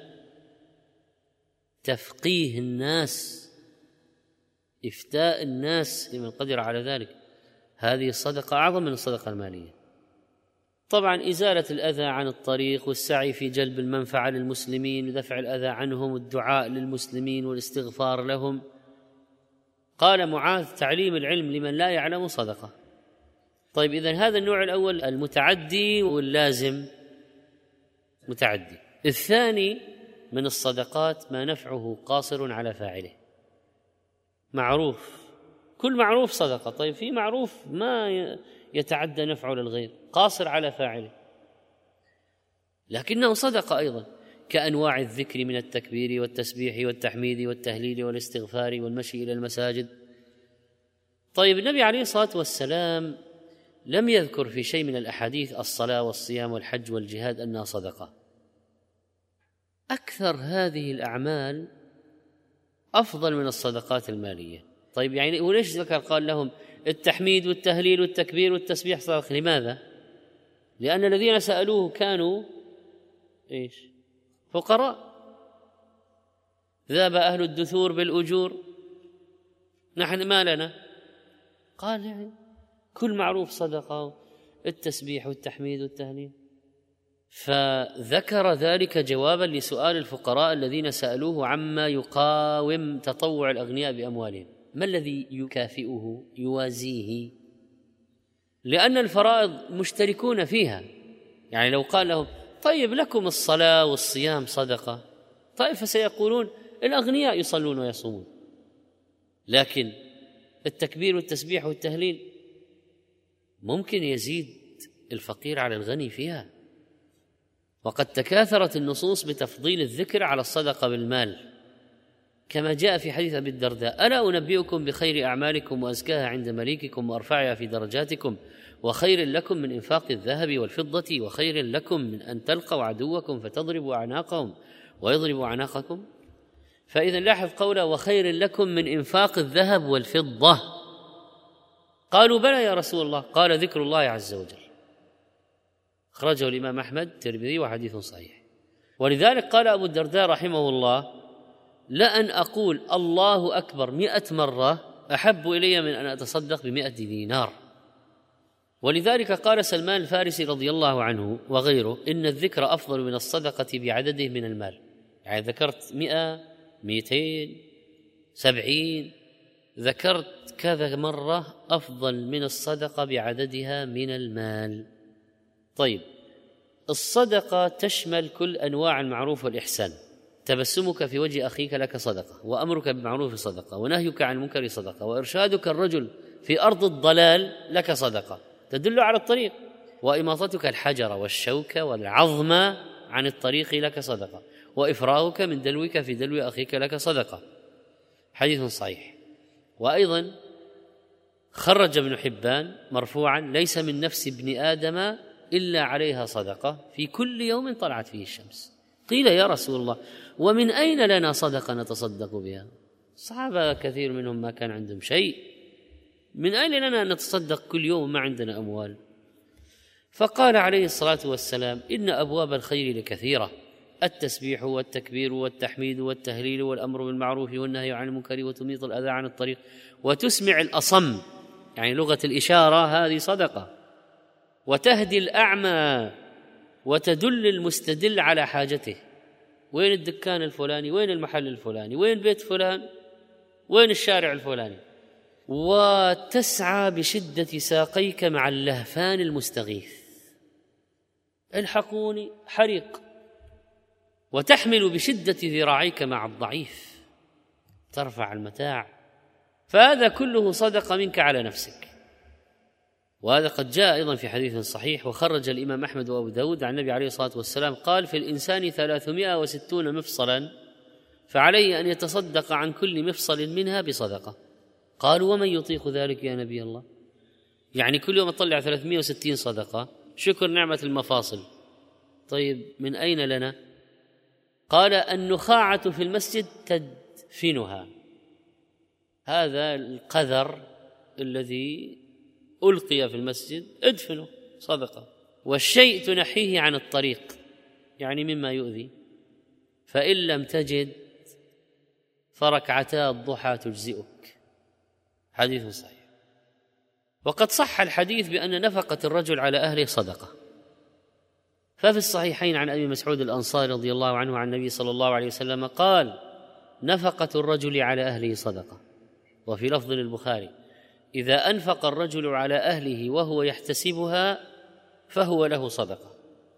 تفقيه الناس، إفتاء الناس لمن قدر على ذلك، هذه الصدقة أعظم من الصدقة المالية. طبعا إزالة الأذى عن الطريق والسعي في جلب المنفعة للمسلمين ودفع الأذى عنهم والدعاء للمسلمين والاستغفار لهم. قال معاذ: تعليم العلم لمن لا يعلم صدقة. طيب، إذن هذا النوع الأول المتعدي واللازم متعدي. الثاني من الصدقات ما نفعه قاصر على فاعله، معروف، كل معروف صدقة. طيب، في معروف ما يتعدى نفعه للغير، قاصر على فاعله، لكنه صدقة أيضا، كأنواع الذكر من التكبير والتسبيح والتحميد والتهليل والاستغفار والمشي إلى المساجد. طيب، النبي عليه الصلاة والسلام لم يذكر في شيء من الأحاديث الصلاة والصيام والحج والجهاد أنها صدقة. أكثر هذه الأعمال أفضل من الصدقات المالية. طيب، يعني وليش ذكر؟ قال لهم التحميد والتهليل والتكبير والتسبيح صدقة. لماذا؟ لأن الذين سألوه كانوا فقراء، ذهب أهل الدثور بالأجور، نحن ما لنا. قال يعني كل معروف صدقة، التسبيح والتحميد والتهليل. فذكر ذلك جوابا لسؤال الفقراء الذين سألوه عما يقاوم تطوع الأغنياء بأموالهم، ما الذي يكافئه يوازيه؟ لأن الفرائض مشتركون فيها. يعني لو قال لهم طيب لكم الصلاة والصيام صدقة، طيب فسيقولون الأغنياء يصلون ويصومون، لكن التكبير والتسبيح والتهليل ممكن يزيد الفقير على الغني فيها. وقد تكاثرت النصوص بتفضيل الذكر على الصدقة بالمال، كما جاء في حديث أبي الدرداء: ألا أنبئكم بخير أعمالكم وأزكاها عند مليككم وأرفعها في درجاتكم، وخير لكم من إنفاق الذهب والفضة، وخير لكم من أن تلقوا عدوكم فتضربوا أعناقهم ويضربوا أعناقكم. فإذا لاحظ قوله وخير لكم من إنفاق الذهب والفضة. قالوا بلى يا رسول الله، قال ذكر الله عز وجل. أخرجه الإمام أحمد الترمذي وحديث صحيح. ولذلك قال أبو الدرداء رحمه الله: لأن أقول الله أكبر 100 مرة أحب إلي من أن أتصدق ب100 دينار. ولذلك قال سلمان الفارسي رضي الله عنه وغيره: إن الذكر أفضل من الصدقة بعدده من المال. يعني ذكرت 100 200 70 ذكرت كذا مرة أفضل من الصدقة بعددها من المال. طيب، الصدقة تشمل كل أنواع المعروف والإحسان. تبسمك في وجه أخيك لك صدقة، وأمرك بالمعروف صدقة، ونهيك عن المنكر صدقة، وإرشادك الرجل في أرض الضلال لك صدقة تدل على الطريق، وإماطتك الحجر والشوك والعظم عن الطريق لك صدقة، وإفراغك من دلوك في دلو أخيك لك صدقة. حديث صحيح. وأيضا خرج ابن حبان مرفوعا: ليس من نفس ابن آدم إلا عليها صدقة في كل يوم طلعت فيه الشمس. قيل يا رسول الله ومن أين لنا صدقة نتصدق بها؟ الصحابة كثير منهم ما كان عندهم شيء، من أين لنا أن نتصدق كل يوم ما عندنا أموال؟ فقال عليه الصلاة والسلام: إن أبواب الخير لكثيرة، التسبيح والتكبير والتحميد والتهليل والأمر بالمعروف والنهي عن المنكر وتميط الأذى عن الطريق وتسمع الأصم، يعني لغة الإشارة هذه صدقة، وتهدي الأعمى وتدل المستدل على حاجته، وين الدكان الفلاني، وين المحل الفلاني، وين بيت فلان، وين الشارع الفلاني، وتسعى بشدة ساقيك مع اللهفان المستغيث، الحقوني حريق، وتحمل بشدة ذراعيك مع الضعيف، ترفع المتاع. فهذا كله صدقة منك على نفسك. وهذا قد جاء أيضا في حديث صحيح، وخرج الإمام أحمد وأبو داود عن النبي عليه الصلاة والسلام قال: في الإنسان 360 مفصلا، فعليه أن يتصدق عن كل مفصل منها بصدقة. قالوا: ومن يطيق ذلك يا نبي الله؟ يعني كل يوم أطلع 360 صدقة، شكر نعمة المفاصل. طيب من أين لنا؟ قال: النخاعة في المسجد تدفنها، هذا القذر الذي ألقي في المسجد ادفنه صدقة. والشيء تنحيه عن الطريق، يعني مما يؤذي. فإن لم تجد فركعتا الضحى تجزئك. حديث صحيح. وقد صح الحديث بأن نفقة الرجل على أهله صدقة. ففي الصحيحين عن أبي مسعود الأنصاري رضي الله عنه عن النبي صلى الله عليه وسلم قال: نفقة الرجل على أهله صدقة. وفي لفظ للبخاري: إذا أنفق الرجل على أهله وهو يحتسبها فهو له صدقة.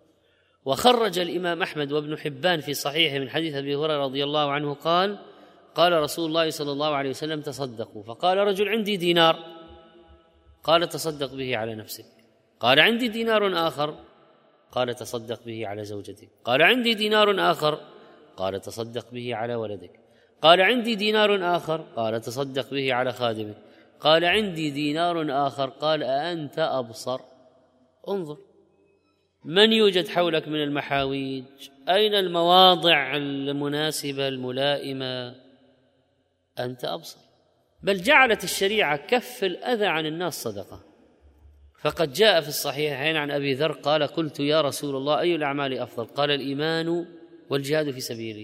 وخرج الإمام أحمد وابن حبان في صحيحه من حديث أبي هريرة رضي الله عنه قال: قال رسول الله صلى الله عليه وسلم: تصدقوا. فقال رجل: عندي دينار. قال: تصدق به على نفسك. قال: عندي دينار آخر. قال: تصدق به على زوجتك. قال: عندي دينار آخر. قال: تصدق به على ولدك. قال: عندي دينار آخر. قال: تصدق به على خادمك. قال: عندي دينار آخر. قال: أأنت أبصر؟ انظر من يوجد حولك من المحاويج، أين المواضع المناسبة الملائمة، أنت أبصر. بل جعلت الشريعة كف الأذى عن الناس صدقة. فقد جاء في الصحيحين عن أبي ذر قال: قلت يا رسول الله أي الأعمال أفضل؟ قال: الإيمان والجهاد في سبيله.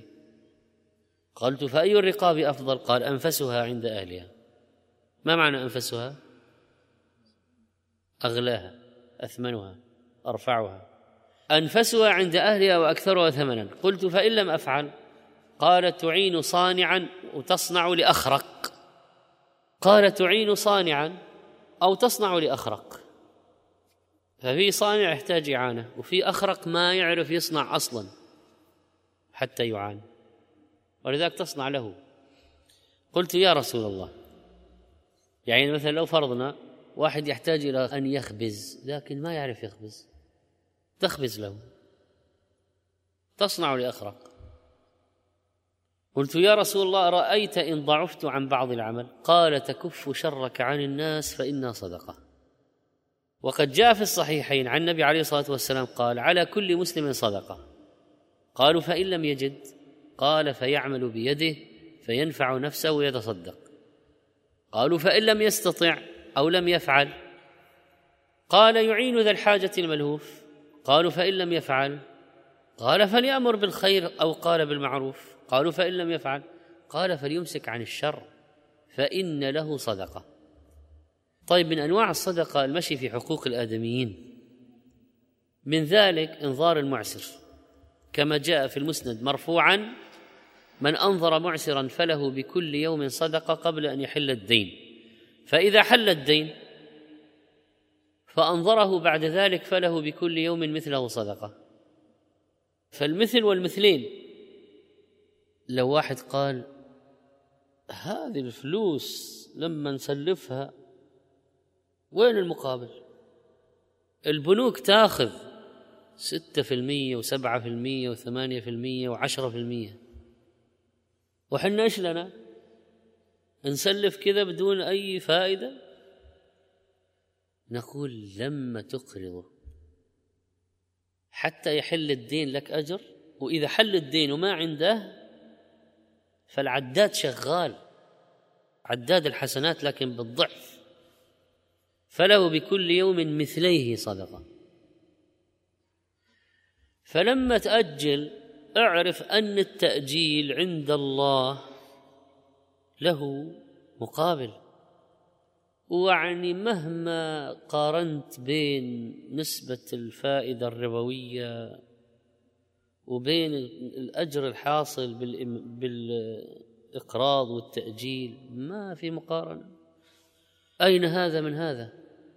قلت: فأي الرقاب أفضل؟ قال: أنفسها عند أهلها. ما معنى أنفسها؟ أغلاها، أثمنها، أرفعها، أنفسها عند أهلها وأكثرها ثمنا. قلت: فإن لم أفعل؟ قال: تعين صانعا وتصنع لأخرق. قال: تعين صانعا أو تصنع لأخرق. ففي صانع يحتاج إعانة، وفي أخرق ما يعرف يصنع أصلا حتى يعان، ولذلك تصنع له. قلت: يا رسول الله، يعني مثلا لو فرضنا واحد يحتاج إلى أن يخبز لكن ما يعرف يخبز، تخبز له، تصنع لأخرق. قلت: يا رسول الله، رأيت إن ضعفت عن بعض العمل؟ قال: تكف شرك عن الناس فإنها صدقة. وقد جاء في الصحيحين عن النبي عليه الصلاة والسلام قال: على كل مسلم صدقة. قالوا: فإن لم يجد؟ قال: فيعمل بيده فينفع نفسه ويتصدق. قالوا: فإن لم يستطع أو لم يفعل؟ قال: يعين ذا الحاجة الملهوف. قالوا: فإن لم يفعل؟ قال: فليأمر بالخير أو قال بالمعروف. قالوا: فإن لم يفعل؟ قال: فليمسك عن الشر فإن له صدقة. طيب، من أنواع الصدقة المشي في حقوق الآدميين، من ذلك إنظار المعسر، كما جاء في المسند مرفوعا: من أنظر معسرا فله بكل يوم صدقة قبل أن يحل الدين، فإذا حل الدين فأنظره بعد ذلك فله بكل يوم مثله صدقة. فالمثل والمثلين. لو واحد قال: هذه الفلوس لما نسلفها وين المقابل؟ البنوك تاخذ 6% و7% و8% و10%، وحنا ايش لنا؟ نسلف كذا بدون أي فائدة؟ نقول: لما تقرضه حتى يحل الدين لك أجر، وإذا حل الدين وما عنده فالعداد شغال، عداد الحسنات لكن بالضعف، فله بكل يوم مثليه صدقة. فلما تأجل اعرف أن التأجيل عند الله له مقابل. ويعني مهما قارنت بين نسبة الفائدة الربوية وبين الأجر الحاصل بالإقراض والتأجيل ما في مقارنة. أين هذا من هذا؟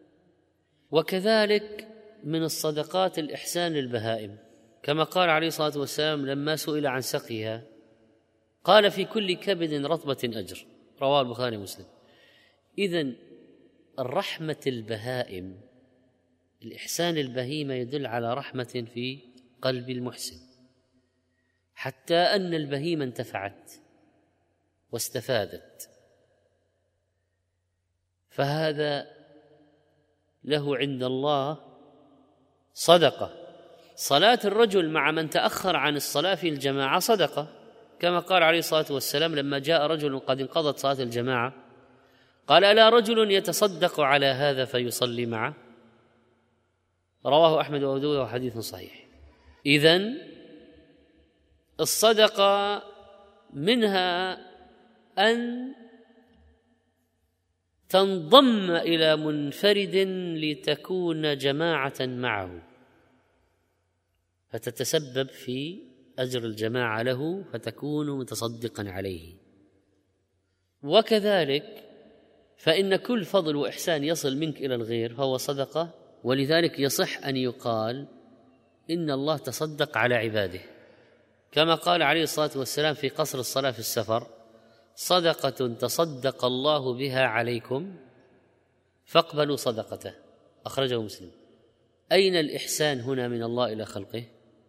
وكذلك من الصدقات الإحسان للبهائم، كما قال عليه الصلاة والسلام لما سئل عن سقيها قال: في كل كبد رطبة أجر، رواه البخاري ومسلم. إذن الرحمة البهائم، الإحسان البهيمة يدل على رحمة في قلب المحسن، حتى أن البهيمة انتفعت واستفادت، فهذا له عند الله صدقة. صلاة الرجل مع من تأخر عن الصلاة في الجماعة صدقة، كما قال عليه الصلاة والسلام لما جاء رجل قد انقضت صلاة الجماعة قال: ألا رجل يتصدق على هذا فيصلي معه؟ رواه أحمد وأبو داود وحديث صحيح. إذن الصدقة منها أن تنضم إلى منفرد لتكون جماعة معه، فتتسبب في أجر الجماعة له فتكون متصدقا عليه. وكذلك فإن كل فضل وإحسان يصل منك إلى الغير فهو صدقة، ولذلك يصح أن يقال إن الله تصدق على عباده، كما قال عليه الصلاة والسلام في قصر الصلاة في السفر: صدقة تصدق الله بها عليكم فاقبلوا صدقته، أخرجه مسلم. أين الإحسان هنا من الله إلى خلقه؟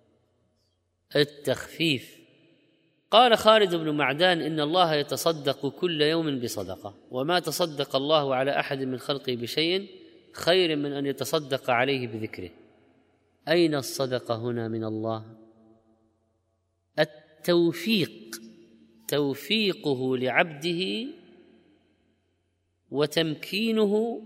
التخفيف. قال خالد بن معدان: إن الله يتصدق كل يوم بصدقة، وما تصدق الله على أحد من خلقه بشيء خير من أن يتصدق عليه بذكره. أين الصدقة هنا من الله؟ التوفيق، توفيقه لعبده وتمكينه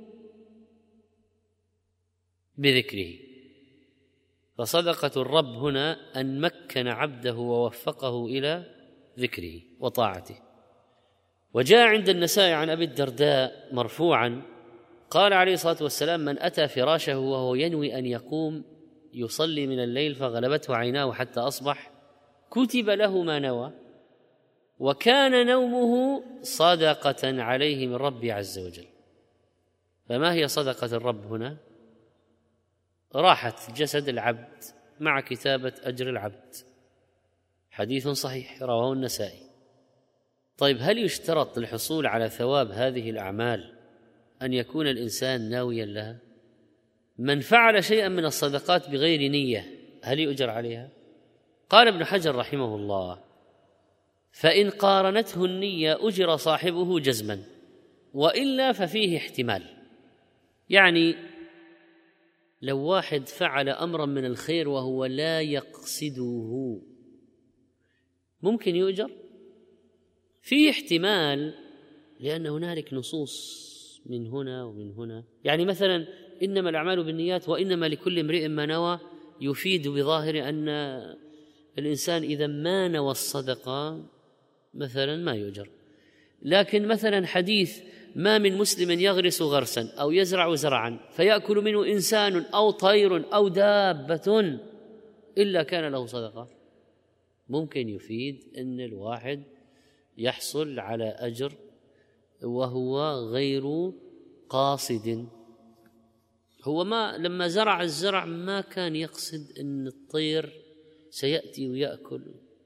بذكره. فصدقة الرب هنا أن مكن عبده ووفقه إلى ذكره وطاعته. وجاء عند النسائي عن أبي الدرداء مرفوعا قال عليه الصلاة والسلام: من أتى فراشه وهو ينوي أن يقوم يصلي من الليل فغلبته عيناه حتى أصبح كتب له ما نوى، وكان نومه صدقة عليه من ربي عز وجل. فما هي صدقة الرب هنا؟ راحة جسد العبد مع كتابة أجر العبد. حديث صحيح رواه النسائي. طيب، هل يشترط للحصول على ثواب هذه الأعمال أن يكون الإنسان ناويا لها؟ من فعل شيئا من الصدقات بغير نية هل يؤجر عليها؟ قال ابن حجر رحمه الله: فإن قارنته النية أجر صاحبه جزما، وإلا ففيه احتمال. يعني لو واحد فعل أمرا من الخير وهو لا يقصده ممكن يؤجر؟ فيه احتمال، لأن هنالك نصوص من هنا ومن هنا. يعني مثلا إنما الأعمال بالنيات وإنما لكل امرئ ما نوى، يفيد بظاهر أن الإنسان إذا ما نوى الصدقة مثلا ما يؤجر. لكن مثلا حديث: ما من مسلم يغرس غرسا أو يزرع زرعا فيأكل منه إنسان أو طير أو دابة إلا كان له صدقة، ممكن يفيد أن الواحد يحصل على أجر وهو غير قاصد. هو لما زرع الزرع ما كان يقصد أن الطير سيأتي ويأكل.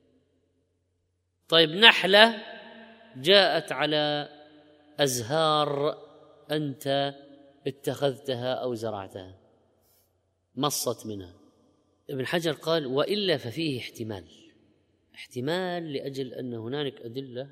طيب، نحلة جاءت على أزهار أنت اتخذتها أو زرعتها، مصت منها. ابن حجر قال: وإلا ففيه احتمال لأجل أن هنالك أدلة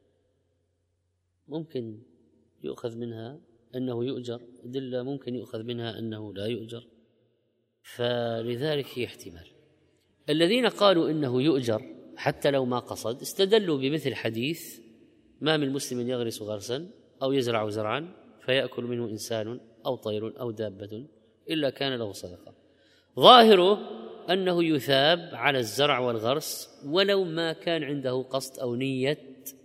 ممكن يؤخذ منها أنه يؤجر، أدلة ممكن يؤخذ منها أنه لا يؤجر، فلذلك هي احتمال. الذين قالوا إنه يؤجر حتى لو ما قصد استدلوا بمثل حديث: ما من مسلم يغرس غرسا أو يزرع زرعا فيأكل منه إنسان أو طير أو دابة إلا كان له صدقة. ظاهره أنه يثاب على الزرع والغرس ولو ما كان عنده قصد أو نية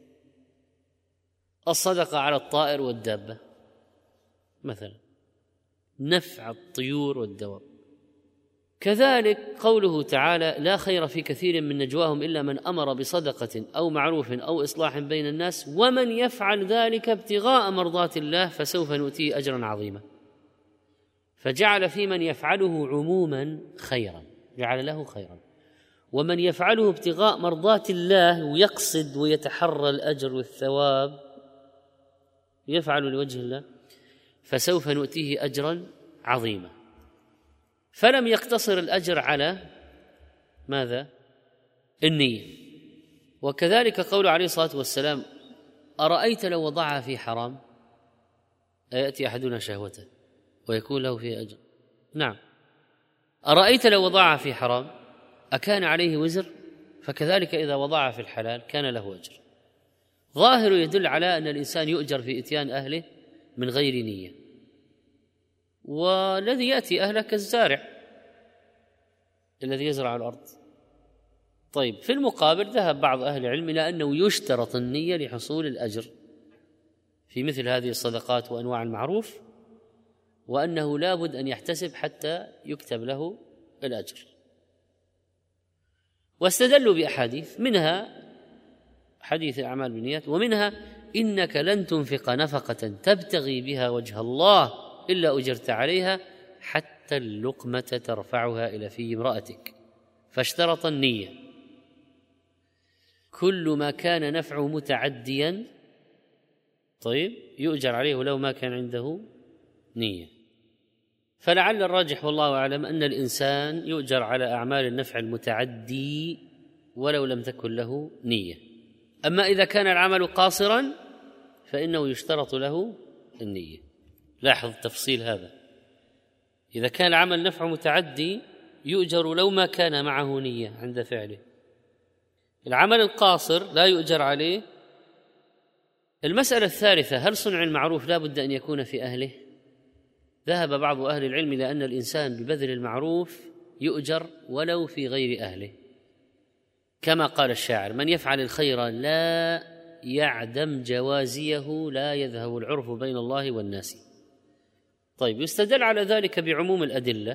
الصدقة على الطائر والدابة، مثلا نفع الطيور والدواب. كذلك قوله تعالى: لا خير في كثير من نجواهم إلا من أمر بصدقة أو معروف أو إصلاح بين الناس ومن يفعل ذلك ابتغاء مرضات الله فسوف نؤتيه أجرا عظيما. فجعل في من يفعله عموما خيرا، جعل له خيرا. ومن يفعله ابتغاء مرضات الله ويقصد ويتحرى الأجر والثواب يفعل لوجه الله فسوف نؤتيه أجرا عظيما. فلم يقتصر الأجر على ماذا؟ النية. وكذلك قول عليه الصلاة والسلام: أرأيت لو وضعها في حرام أيأتي أحدنا شهوته ويكون له فيه أجر؟ نعم. أرأيت لو وضعها في حرام أكان عليه وزر؟ فكذلك إذا وضعها في الحلال كان له أجر. ظاهر يدل على أن الإنسان يؤجر في إتيان أهله من غير نية. والذي يأتي أهله كالزارع الذي يزرع الأرض. طيب، في المقابل ذهب بعض أهل العلم إلى أنه يشترط النية لحصول الأجر في مثل هذه الصدقات وأنواع المعروف، وأنه لا بد أن يحتسب حتى يكتب له الأجر. واستدلوا بأحاديث، منها حديث الأعمال بالنيات، ومنها: إنك لن تنفق نفقة تبتغي بها وجه الله إلا أجرت عليها حتى اللقمة ترفعها إلى في امرأتك. فاشترط النية. كل ما كان نفعه متعديا طيب يؤجر عليه ولو ما كان عنده نية. فلعل الراجح والله أعلم أن الإنسان يؤجر على أعمال النفع المتعدي ولو لم تكن له نية. أما إذا كان العمل قاصرا فإنه يشترط له النية. لاحظ تفصيل هذا: إذا كان العمل نفع متعدي يؤجر لو ما كان معه نية عند فعله. العمل القاصر لا يؤجر عليه. المسألة الثالثة: هل صنع المعروف لا بد أن يكون في أهله؟ ذهب بعض أهل العلم إلى أن الإنسان ببذل المعروف يؤجر ولو في غير أهله، كما قال الشاعر: من يفعل الخير لا يعدم جوازيه لا يذهب العرف بين الله والناس. طيب، يستدل على ذلك بعموم الأدلة.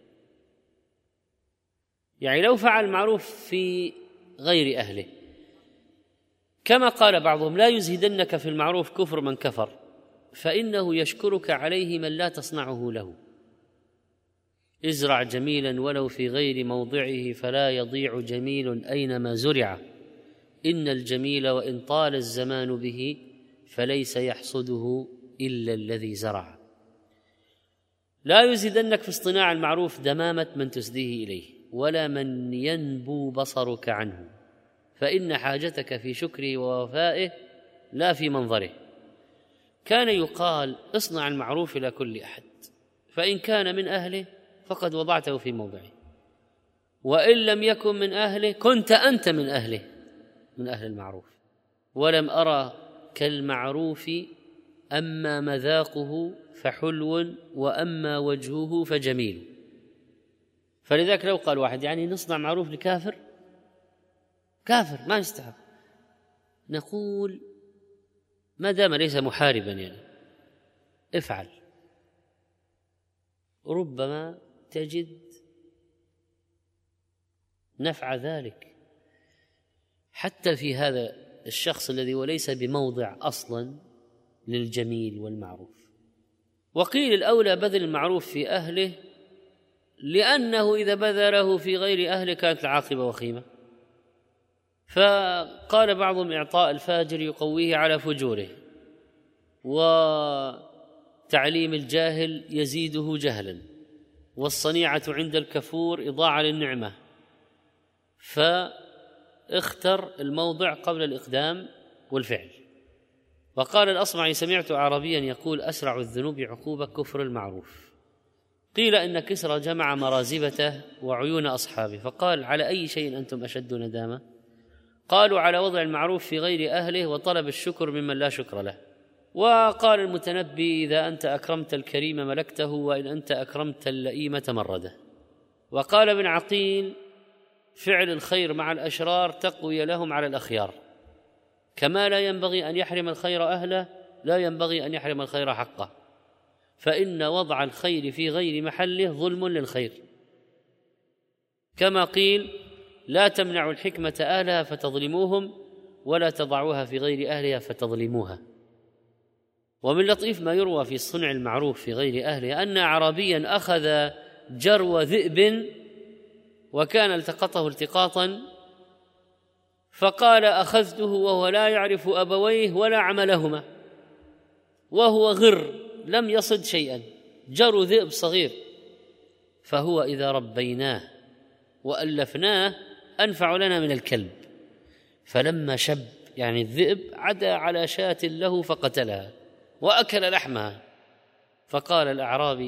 يعني لو فعل معروف في غير أهله، كما قال بعضهم: لا يزهدنك في المعروف كفر من كفر، فإنه يشكرك عليه من لا تصنعه له. ازرع جميلا ولو في غير موضعه، فلا يضيع جميل أينما زرع. إن الجميل وإن طال الزمان به، فليس يحصده إلا الذي زرع. لا يزهدنك في اصطناع المعروف دمامة من تسديه إليه، ولا من ينبو بصرك عنه، فإن حاجتك في شكره ووفائه لا في منظره. كان يقال: اصنع المعروف إلى كل أحد، فإن كان من أهله فقد وضعته في موضعه، وإن لم يكن من أهله كنت أنت من أهله، من أهل المعروف. ولم أرى كالمعروف أما مذاقه فحلو، وأما وجهه فجميل. فلذلك لو قال واحد: يعني نصنع معروف لكافر، كافر ما يستحق، نقول: ما دام ليس محاربا يعني افعل، ربما تجد نفع ذلك حتى في هذا الشخص الذي وليس بموضع أصلا للجميل والمعروف. وقيل: الأولى بذل المعروف في أهله، لأنه إذا بذله في غير أهله كانت العاقبة وخيمة. فقال بعضهم: إعطاء الفاجر يقويه على فجوره، وتعليم الجاهل يزيده جهلا، والصنيعة عند الكفور إضاعة للنعمة. فاختر الموضع قبل الإقدام والفعل. وقال الأصمعي: سمعت أعرابيا يقول: أسرع الذنوب عقوبة كفر المعروف. قيل إن كسرى جمع مرازبته وعيون أصحابه، فقال: على أي شيء أنتم أشد ندامة؟ قالوا: على وضع المعروف في غير أهله وطلب الشكر ممن لا شكر له. وقال المتنبي: إذا أنت أكرمت الكريم ملكته، وإن أنت أكرمت اللئيم تمرده. وقال ابن عقيل: فعل الخير مع الأشرار تقوي لهم على الأخيار، كما لا ينبغي أن يحرم الخير أهله، لا ينبغي أن يحرم الخير حقه، فإن وضع الخير في غير محله ظلم للخير. كما قيل: لا تمنعوا الحكمة أهلها فتظلموهم، ولا تضعوها في غير أهلها فتظلموها. ومن لطيف ما يروى في صنع المعروف في غير أهله أن أعرابيا أخذ جرو ذئب وكان التقطه التقاطا، فقال: أخذته وهو لا يعرف أبويه ولا عملهما، وهو غر لم يصد شيئا، جرو ذئب صغير، فهو إذا ربيناه وألفناه أنفع لنا من الكلب. فلما شب، يعني الذئب، عدا على شاة له فقتلها وأكل لحمها. فقال الأعرابي: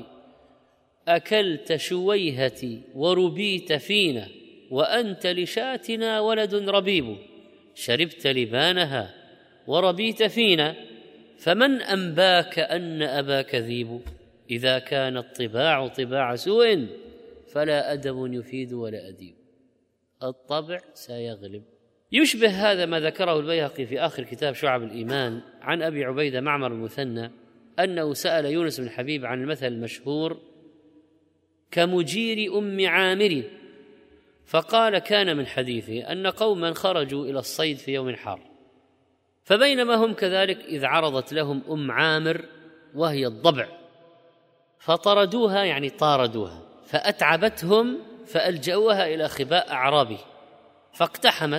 أكلت شويهتي وربيت فينا، وأنت لشاتنا ولد ربيب، شربت لبانها وربيت فينا، فمن أنباك أن أباك ذيب؟ إذا كان الطباع طباع سوء، فلا أدب يفيد ولا أديب. الطبع سيغلب. يشبه هذا ما ذكره البيهقي في آخر كتاب شعب الإيمان عن أبي عبيدة معمر المثنى أنه سأل يونس بن حبيب عن المثل المشهور: كمجير أم عامر. فقال: كان من حديثه أن قوما خرجوا إلى الصيد في يوم حار، فبينما هم كذلك إذ عرضت لهم أم عامر وهي الضبع، فطردوها، يعني طاردوها، فأتعبتهم فألجأوها إلى خباء أعرابي، فاقتحمت.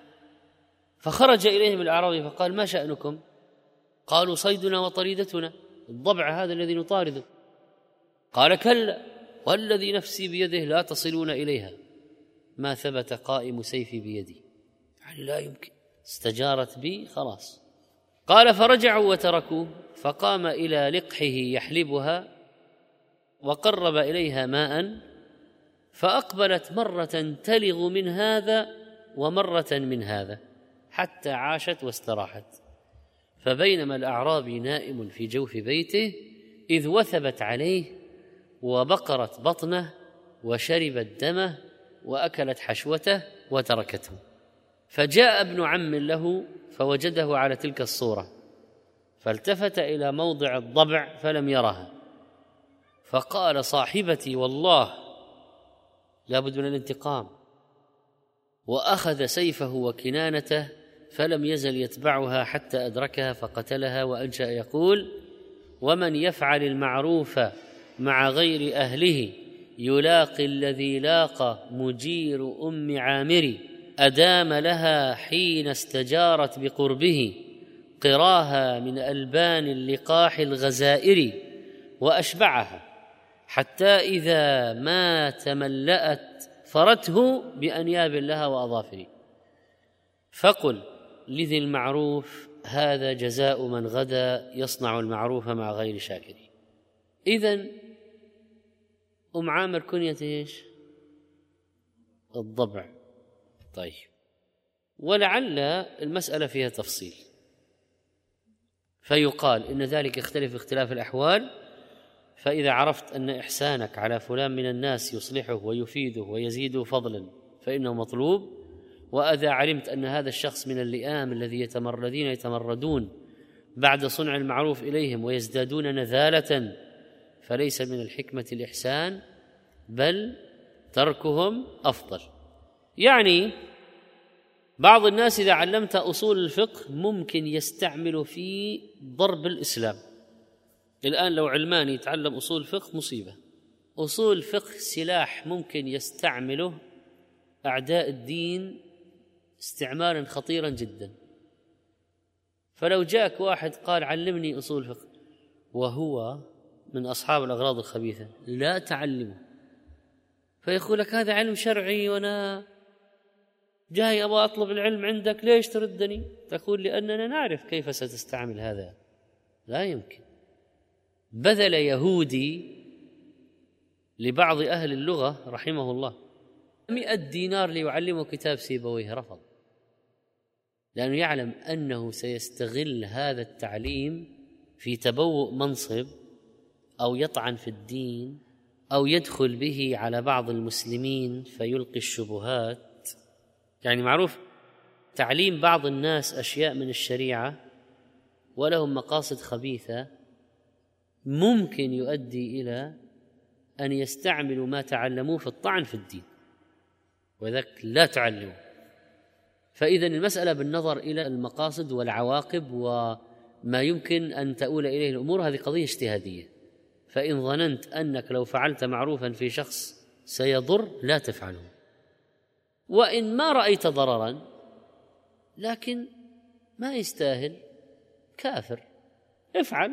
فخرج إليهم الأعرابي فقال: ما شأنكم؟ قالوا: صيدنا وطريدتنا، الضبع هذا الذي نطارده. قال: كلا، والذي نفسي بيده لا تصلون إليها، ما ثبت قائم سيفي بيدي، يعني لا يمكن، استجارت بي خلاص. قال: فرجعوا وتركوه، فقام إلى لقحه يحلبها، وقرب إليها ماء، فأقبلت مرة تلغ من هذا ومرة من هذا، حتى عاشت واستراحت. فبينما الأعرابي نائم في جوف بيته إذ وثبت عليه وبقرت بطنه وشربت دمه وأكلت حشوته وتركته. فجاء ابن عم له فوجده على تلك الصورة، فالتفت إلى موضع الضبع فلم يرها، فقال صاحبتي والله لابد من الانتقام، وأخذ سيفه وكنانته فلم يزل يتبعها حتى أدركها فقتلها، وأنشأ يقول: ومن يفعل المعروف مع غير أهله يلاقي الذي لاقى مجير أم عامر، أدام لها حين استجارت بقربه قراها من ألبان اللقاح الغزائر، وأشبعها حتى إذا ما تملأت فرته بأنياب لها وأظافر. فقل لذي المعروف هذا جزاء من غدا يصنع المعروف مع غير شاكر. إذن أم عامر كنية إيش؟ الضبع. طيب، ولعل المسألة فيها تفصيل، فيقال إن ذلك يختلف اختلاف الأحوال، فإذا عرفت أن إحسانك على فلان من الناس يصلحه ويفيده ويزيده فضلا فإنه مطلوب، وإذا علمت أن هذا الشخص من اللئام الذين يتمردون بعد صنع المعروف إليهم ويزدادون نذالة فليس من الحكمة الإحسان، بل تركهم أفضل. يعني بعض الناس إذا علمت أصول الفقه ممكن يستعمل في ضرب الإسلام. الآن لو علماني يتعلم أصول الفقه مصيبة. أصول الفقه سلاح ممكن يستعمله أعداء الدين استعمالا خطيرا جدا. فلو جاءك واحد قال علمني أصول الفقه وهو من أصحاب الأغراض الخبيثة، لا تعلمه، فيقول لك هذا علم شرعي وأنا جاي أبغى أطلب العلم عندك، ليش تردني؟ تقول لأننا نعرف كيف ستستعمل هذا. لا يمكن. بذل يهودي لبعض أهل اللغة رحمه الله 100 دينار ليعلمه كتاب سيبويه، رفض، لأنه يعلم أنه سيستغل هذا التعليم في تبوء منصب أو يطعن في الدين أو يدخل به على بعض المسلمين فيلقي الشبهات. يعني معروف تعليم بعض الناس أشياء من الشريعة ولهم مقاصد خبيثة ممكن يؤدي إلى أن يستعملوا ما تعلموه في الطعن في الدين، وذلك لا تعلموا. فإذن المسألة بالنظر إلى المقاصد والعواقب وما يمكن أن تؤول إليه الأمور، هذه قضية اجتهادية. فإن ظننت أنك لو فعلت معروفا في شخص سيضر لا تفعله، وإن ما رأيت ضررا لكن ما يستاهل كافر افعل،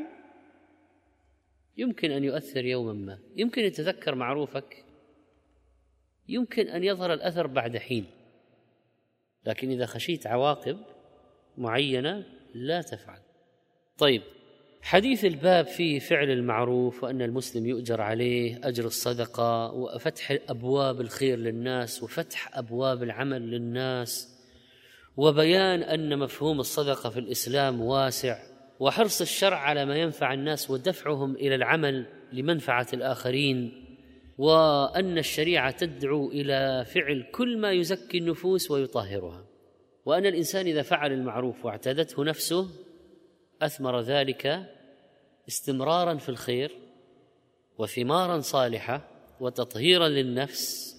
يمكن أن يؤثر يوما ما، يمكن يتذكر معروفك، يمكن أن يظهر الأثر بعد حين، لكن إذا خشيت عواقب معينة لا تفعل. طيب، حديث الباب فيه فعل المعروف وأن المسلم يؤجر عليه أجر الصدقة وفتح أبواب الخير للناس وفتح أبواب العمل للناس، وبيان أن مفهوم الصدقة في الإسلام واسع، وحرص الشرع على ما ينفع الناس ودفعهم إلى العمل لمنفعة الآخرين، وأن الشريعة تدعو إلى فعل كل ما يزكي النفوس ويطهرها، وأن الإنسان إذا فعل المعروف واعتادته نفسه أثمر ذلك استمرارا في الخير وثمارا صالحة وتطهيرا للنفس،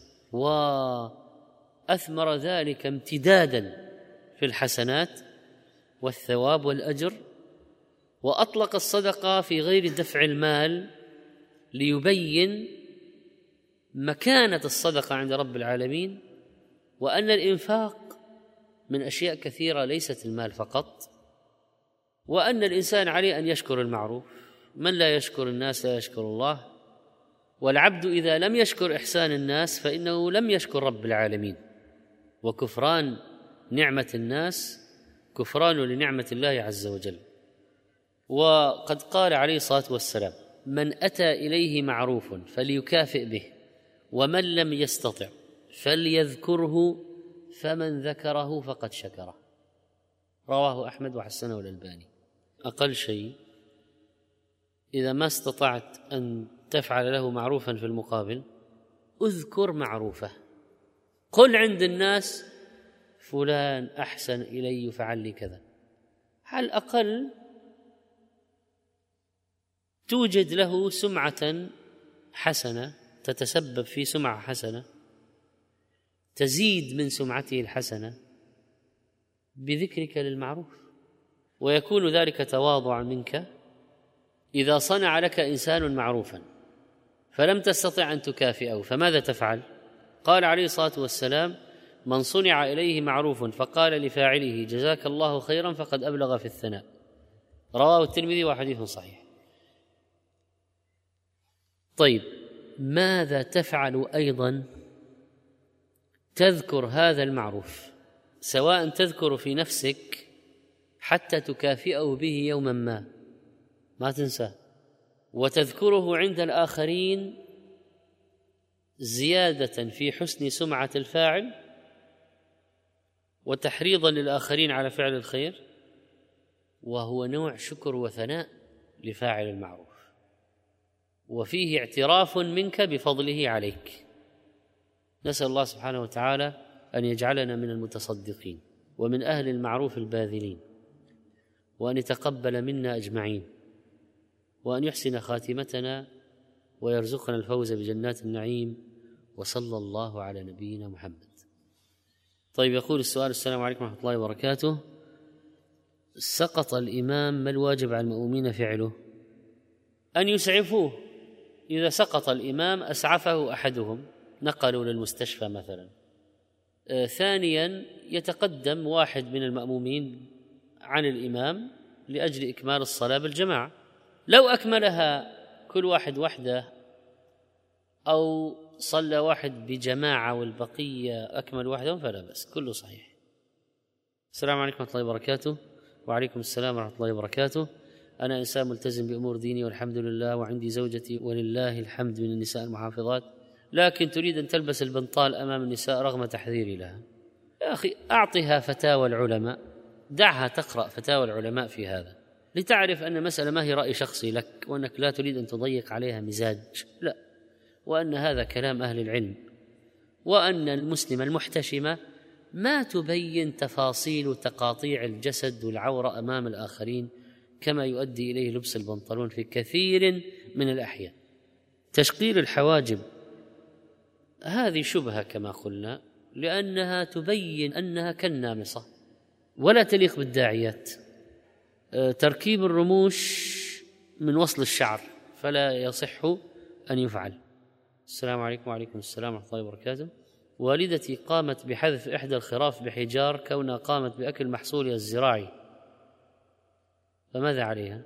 وأثمر ذلك امتدادا في الحسنات والثواب والأجر. وأطلق الصدقة في غير دفع المال ليبين مكانة الصدقة عند رب العالمين، وأن الإنفاق من أشياء كثيرة ليست المال فقط، وأن الإنسان عليه أن يشكر المعروف، من لا يشكر الناس لا يشكر الله، والعبد إذا لم يشكر إحسان الناس فإنه لم يشكر رب العالمين، وكفران نعمة الناس كفران لنعمة الله عز وجل. وقد قال عليه الصلاة والسلام: من أتى إليه معروف فليكافئ به، ومن لم يستطع فليذكره، فمن ذكره فقد شكره. رواه أحمد وحسنه الألباني. أقل شيء إذا ما استطعت أن تفعل له معروفا في المقابل اذكر معروفه، قل عند الناس فلان أحسن إلي فعل لي كذا، على الأقل توجد له سمعة حسنة تتسبب في سمعة حسنة تزيد من سمعته الحسنة بذكرك للمعروف، ويكون ذلك تواضعا منك. إذا صنع لك إنسان معروفا فلم تستطع أن تكافئه فماذا تفعل؟ قال عليه الصلاة والسلام: من صنع إليه معروف فقال لفاعله جزاك الله خيرا فقد أبلغ في الثناء. رواه الترمذي وحديث صحيح. طيب، ماذا تفعل أيضا؟ تذكر هذا المعروف، سواء تذكر في نفسك حتى تكافئه به يوما ما تنساه، وتذكره عند الآخرين زيادة في حسن سمعة الفاعل وتحريضا للآخرين على فعل الخير، وهو نوع شكر وثناء لفاعل المعروف، وفيه اعتراف منك بفضله عليك. نسأل الله سبحانه وتعالى أن يجعلنا من المتصدقين ومن أهل المعروف الباذلين، وأن يتقبل منا أجمعين، وأن يحسن خاتمتنا ويرزقنا الفوز بجنات النعيم، وصلى الله على نبينا محمد. طيب، يقول السؤال: السلام عليكم ورحمة الله وبركاته. سقط الإمام، ما الواجب على المؤمنين فعله؟ أن يسعفوه. إذا سقط الإمام أسعفه أحدهم، نقلوا للمستشفى مثلا. ثانيا، يتقدم واحد من المأمومين عن الإمام لأجل إكمال الصلاة بالجماعة. لو أكملها كل واحد وحده، أو صلى واحد بجماعة والبقية أكمل وحدهم، فلا بأس، كله صحيح. السلام عليكم ورحمة الله وبركاته. وعليكم السلام ورحمة الله وبركاته. أنا إنسان ملتزم بأمور ديني والحمد لله، وعندي زوجتي ولله الحمد من النساء المحافظات، لكن تريد أن تلبس البنطال أمام النساء رغم تحذيري لها. يا أخي، أعطها فتاوى العلماء، دعها تقرأ فتاوى العلماء في هذا، لتعرف أن المسألة ما هي رأي شخصي لك، وأنك لا تريد أن تضيق عليها مزاج، لا، وأن هذا كلام أهل العلم، وأن المسلم المحتشمة ما تبين تفاصيل تقاطيع الجسد والعورة أمام الآخرين كما يؤدي إليه لبس البنطلون في كثير من الأحيان. تشقير الحواجب هذه شبهة كما قلنا، لأنها تبين أنها كالنامصة ولا تليق بالداعيات. تركيب الرموش من وصل الشعر فلا يصح أن يفعل. السلام عليكم. وعليكم السلام ورحمة الله وبركاته. والدتي قامت بحذف إحدى الخراف بحجار كونها قامت بأكل محصولها الزراعي، فماذا عليها؟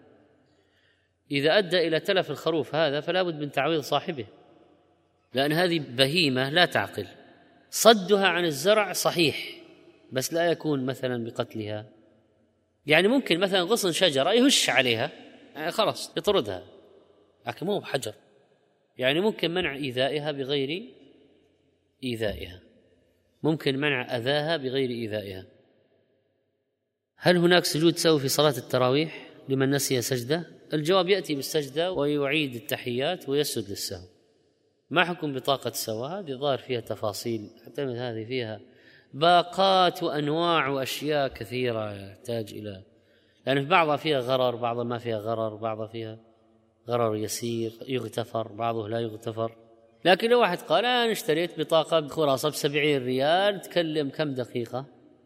إذا أدى إلى تلف الخروف هذا فلا بد من تعويض صاحبه، لأن هذه بهيمة لا تعقل. صدها عن الزرع صحيح، بس لا يكون مثلا بقتلها. يعني ممكن مثلا غصن شجرة يهش عليها، يعني خلاص يطردها، لكن مو بحجر. يعني ممكن منع إيذائها بغير إيذائها، ممكن منع أذاها بغير إيذائها. هل هناك سجود سهو في صلاة التراويح لمن نسي سجدة؟ الجواب: يأتي بالسجدة ويعيد التحيات ويسجد للسهو. ما حكم بطاقة السهو؟ هذه ظاهر فيها تفاصيل، حتى هذه فيها باقات وأنواع وأشياء كثيرة يحتاج إلى، يعني في بعضها فيها غرر، بعضها ما فيها غرر، بعضها فيها غرر يسير يغتفر، بعضه لا يغتفر. لكن لو واحد قال أنا اشتريت بطاقة خلاصة ب70 ريال، تكلم كم دقيقة؟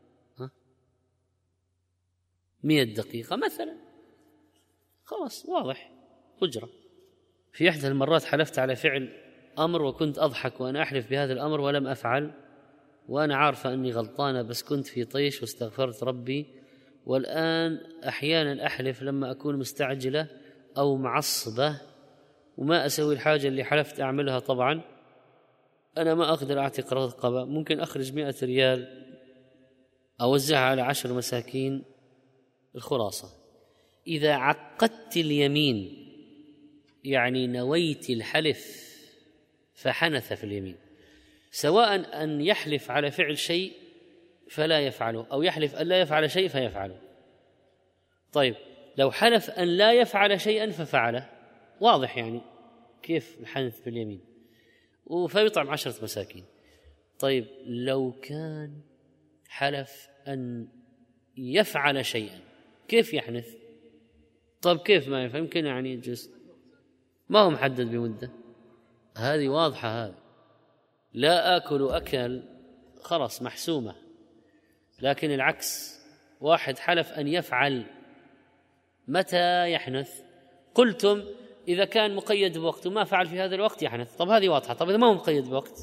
100 دقيقة مثلا، خلاص واضح أجرة. في إحدى المرات حلفت على فعل أمر وكنت أضحك وأنا أحلف بهذا الأمر ولم أفعل، وأنا عارفة أني غلطانة، بس كنت في طيش واستغفرت ربي. والآن أحيانا أحلف لما أكون مستعجلة أو معصبة وما أسوي الحاجة اللي حلفت أعملها. طبعا أنا ما أقدر أعتق رقبة، ممكن أخرج 100 ريال أوزعها على 10 مساكين. الخلاصة: إذا عقدت اليمين يعني نويت الحلف فحنث في اليمين، سواء أن يحلف على فعل شيء فلا يفعله، أو يحلف أن لا يفعل شيء فيفعله. طيب، لو حلف أن لا يفعل شيئا ففعله، واضح يعني كيف الحنث في اليمين، فيطعم 10 مساكين. طيب، لو كان حلف أن يفعل شيئا كيف يحنث؟ طيب كيف ما يفعل؟ يمكن يعني جزء ما هو محدد بمدة، هذه واضحة. هذه لا آكل أكل خلاص محسومة. لكن العكس، واحد حلف أن يفعل، متى يحنث؟ قلتم إذا كان مقيد بوقت وما فعل في هذا الوقت يحنث. طب هذه واضحة. طب إذا ما هو مقيد بوقت؟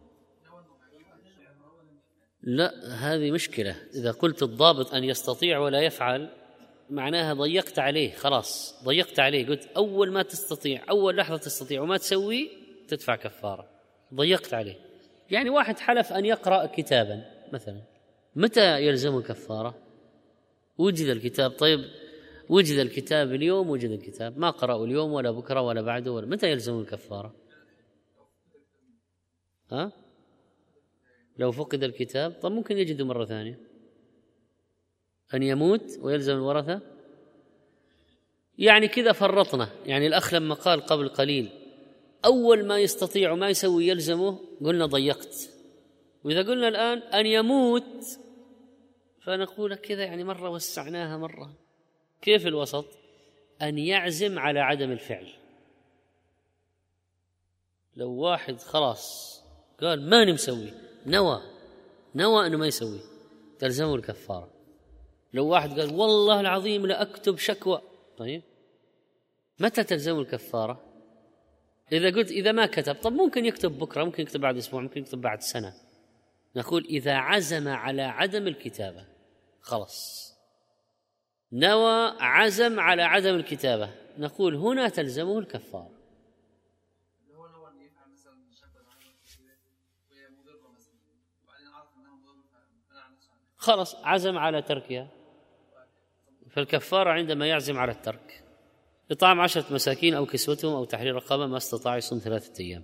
لا، هذه مشكلة. إذا قلت الضابط أن يستطيع ولا يفعل معناها ضيقت عليه، خلاص ضيقت عليه. قلت أول ما تستطيع، أول لحظة تستطيع وما تسوي تدفع كفارة. ضيقت عليه. يعني واحد حلف أن يقرأ كتابا مثلا، متى يلزم الكفارة؟ وجد الكتاب. طيب وجد الكتاب اليوم، وجد الكتاب ما قرأوا اليوم ولا بكرة ولا بعده ولا، متى يلزم الكفارة؟ لو فقد الكتاب طب ممكن يجده مرة ثانية. أن يموت ويلزم الورثة، يعني كذا فرطنا. يعني الأخ لما قال قبل قليل أول ما يستطيع وما يسوي يلزمه، قلنا ضيقت. وإذا قلنا الآن أن يموت فنقول كذا يعني مرة وسعناها مرة. كيف الوسط؟ أن يعزم على عدم الفعل. لو واحد خلاص قال ماني مسوي، نوى أنه ما يسوي، تلزمه الكفارة. لو واحد قال والله العظيم لأكتب شكوى، طيب متى تلزمه الكفارة؟ إذا قلت إذا ما كتب، طب ممكن يكتب بكرة، ممكن يكتب بعد أسبوع، ممكن يكتب بعد سنة. نقول إذا عزم على عدم الكتابة خلاص، نوى عزم على عدم الكتابة، نقول هنا تلزمه الكفارة. خلاص عزم على تركها، فالكفارة عندما يعزم على الترك. إطعام 10 مساكين أو كسوتهم أو تحرير رقبة، ما استطاع يصوم 3 أيام.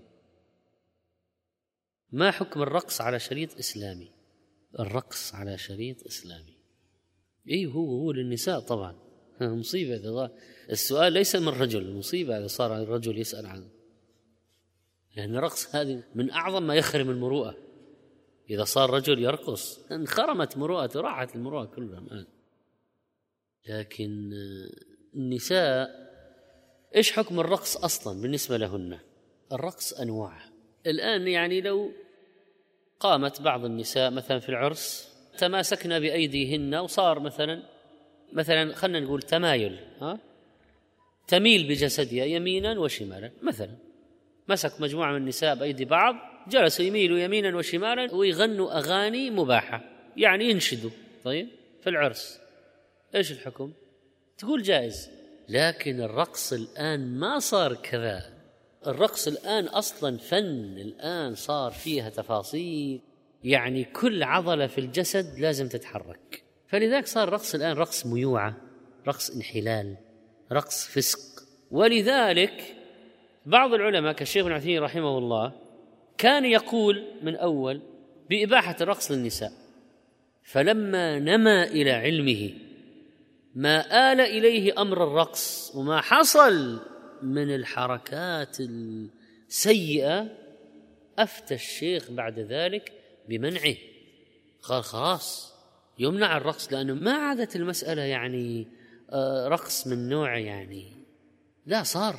ما حكم الرقص على شريط إسلامي؟ الرقص على شريط إسلامي هو للنساء طبعا. مصيبة إذا السؤال ليس من رجل، مصيبة إذا صار الرجل يسأل عنه، لأن الرقص هذه من أعظم ما يخرم المروءة. إذا صار رجل يرقص انخرمت مروءته، راحت المروءة كلها الآن. لكن النساء إيش حكم الرقص أصلا بالنسبة لهن؟ الرقص أنواع. الآن يعني لو قامت بعض النساء مثلا في العرس تماسكنا بأيديهن وصار مثلا خلنا نقول تمايل، تميل بجسدها يمينا وشمالا مثلا، مسك مجموعة من النساء بأيدي بعض، جلسوا يميلوا يمينا وشمالا ويغنوا أغاني مباحة، يعني ينشدوا. طيب في العرس إيش الحكم؟ تقول جائز. لكن الرقص الآن ما صار كذا. الرقص الآن أصلا فن، الآن صار فيها تفاصيل، يعني كل عضلة في الجسد لازم تتحرك. فلذلك صار الرقص الآن رقص ميوعة، رقص انحلال، رقص فسق. ولذلك بعض العلماء كالشيخ ابن عثيمين رحمه الله كان يقول من أول بإباحة الرقص للنساء، فلما نما إلى علمه ما آل إليه أمر الرقص وما حصل من الحركات السيئة، أفتى الشيخ بعد ذلك بمنعه. قال خلاص يمنع الرقص، لأنه ما عادت المسألة يعني رقص من نوع يعني، لا صار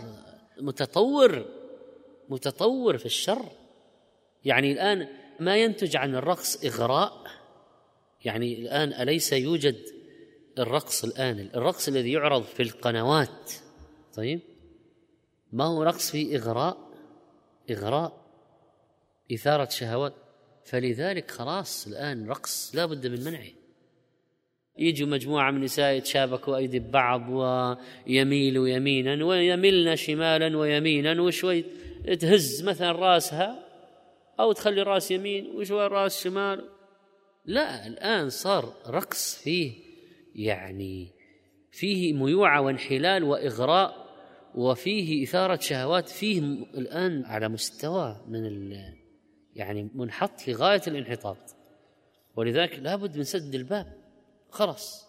متطور في الشر. يعني الآن ما ينتج عن الرقص إغراء. يعني الآن أليس يوجد الرقص الآن، الرقص الذي يعرض في القنوات، طيب ما هو رقص فيه إغراء إثارة شهوات. فلذلك خلاص الآن رقص لا بد من منعه. يجوا مجموعة من النساء يتشابكوا أيدي ببعض ويميلوا يمينا ويملن شمالا ويمينا، وشوي تهز مثلا راسها أو تخلي راس يمين وشوي راس شمال. لا، الآن صار رقص فيه يعني فيه ميوعة وانحلال وإغراء وفيه إثارة شهوات، فيه الآن على مستوى من يعني منحط لغاية الانحطاط. ولذلك لابد من سد الباب خلاص.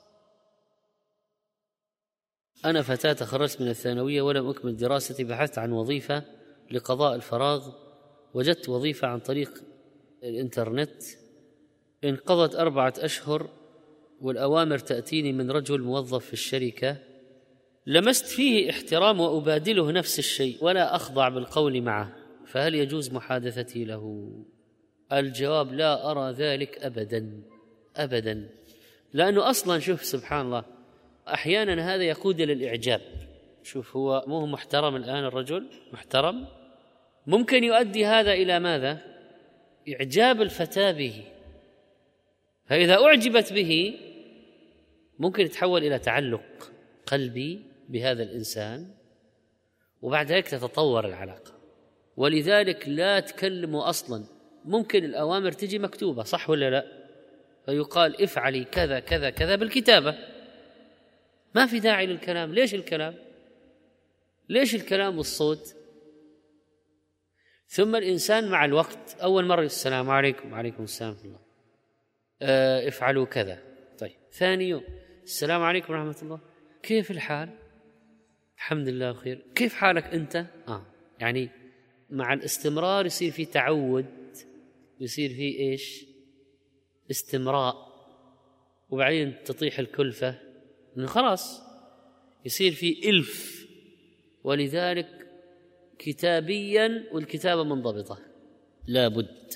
أنا فتاة تخرجت من الثانوية ولم أكمل دراستي، بحثت عن وظيفة لقضاء الفراغ، وجدت وظيفة عن طريق الإنترنت، انقضت 4 أشهر والأوامر تأتيني من رجل موظف في الشركة، لمست فيه احترام وأبادله نفس الشيء ولا أخضع بالقول معه، فهل يجوز محادثتي له؟ الجواب: لا أرى ذلك أبدا أبدا، لأنه أصلا شوف سبحان الله أحيانا هذا يقود إلى الإعجاب. شوف هو مو محترم الآن، الرجل محترم، ممكن يؤدي هذا إلى ماذا؟ إعجاب الفتاة به، فإذا أعجبت به ممكن يتحول إلى تعلق قلبي بهذا الإنسان، وبعد ذلك تتطور العلاقة. ولذلك لا تكلموا أصلا، ممكن الأوامر تجي مكتوبة صح ولا لا، فيقال افعلي كذا كذا كذا بالكتابة، ما في داعي للكلام. ليش الكلام؟ ليش الكلام والصوت؟ ثم الإنسان مع الوقت أول مرة السلام عليكم، وعليكم السلام ورحمة الله، افعلوا كذا. طيب ثاني يوم السلام عليكم ورحمة الله، كيف الحال؟ الحمد لله بخير. كيف حالك أنت؟ يعني مع الاستمرار يصير في تعود، يصير في إيش؟ استمراء، وبعدين تطيح الكلفة، إنه خلاص يصير في إلف. ولذلك كتابيا، والكتابة منضبطة لا بد.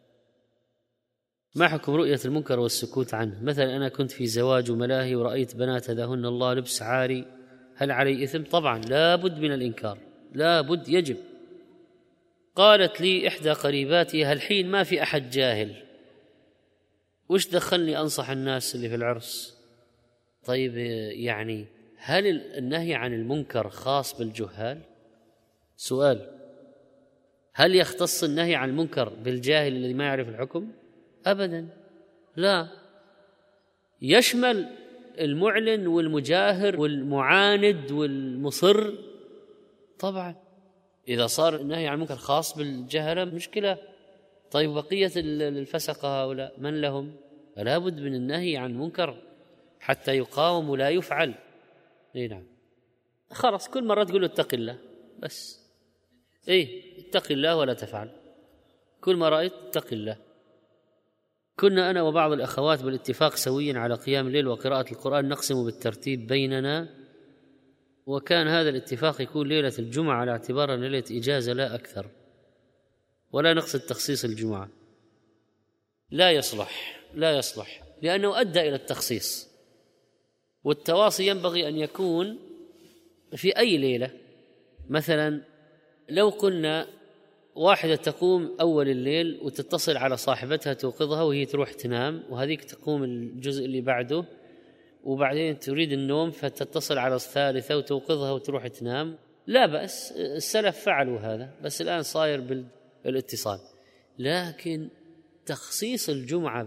ما حكم رؤية المنكر والسكوت عنه؟ مثلا أنا كنت في زواج وملاهي ورأيت بنات هداهن الله لبس عاري، هل علي إثم؟ طبعا لا بد من الإنكار، لا بد، يجب. قالت لي إحدى قريباتي هالحين ما في أحد جاهل، وش دخلني أنصح الناس اللي في العرس؟ طيب يعني هل النهي عن المنكر خاص بالجهال؟ سؤال: هل يختص النهي عن المنكر بالجاهل الذي ما يعرف الحكم؟ أبدا لا، يشمل المعلن والمجاهر والمعاند والمصر. طبعا إذا صار النهي عن المنكر خاص بالجهلة مشكلة. طيب بقية الفسقة هؤلاء من لهم؟ فلا بد من النهي عن المنكر حتى يقاوم ولا يفعل. نعم، خلاص كل مرة تقول له اتق الله بس، اتق الله ولا تفعل، كل ما رأيت اتق الله. كنا أنا وبعض الأخوات بالاتفاق سويا على قيام الليل وقراءة القرآن، نقسم بالترتيب بيننا، وكان هذا الاتفاق يكون ليلة الجمعة على اعتبار أن ليلة إجازة لا أكثر، ولا نقصد تخصيص الجمعة. لا يصلح، لا يصلح، لأنه أدى إلى التخصيص. والتواصي ينبغي أن يكون في أي ليلة. مثلا لو قلنا واحدة تقوم أول الليل وتتصل على صاحبتها توقظها وهي تروح تنام، وهذيك تقوم الجزء اللي بعده، وبعدين تريد النوم فتتصل على الثالثة وتوقظها وتروح تنام، لا بأس، السلف فعلوا هذا، بس الآن صاير بالاتصال. لكن تخصيص الجمعة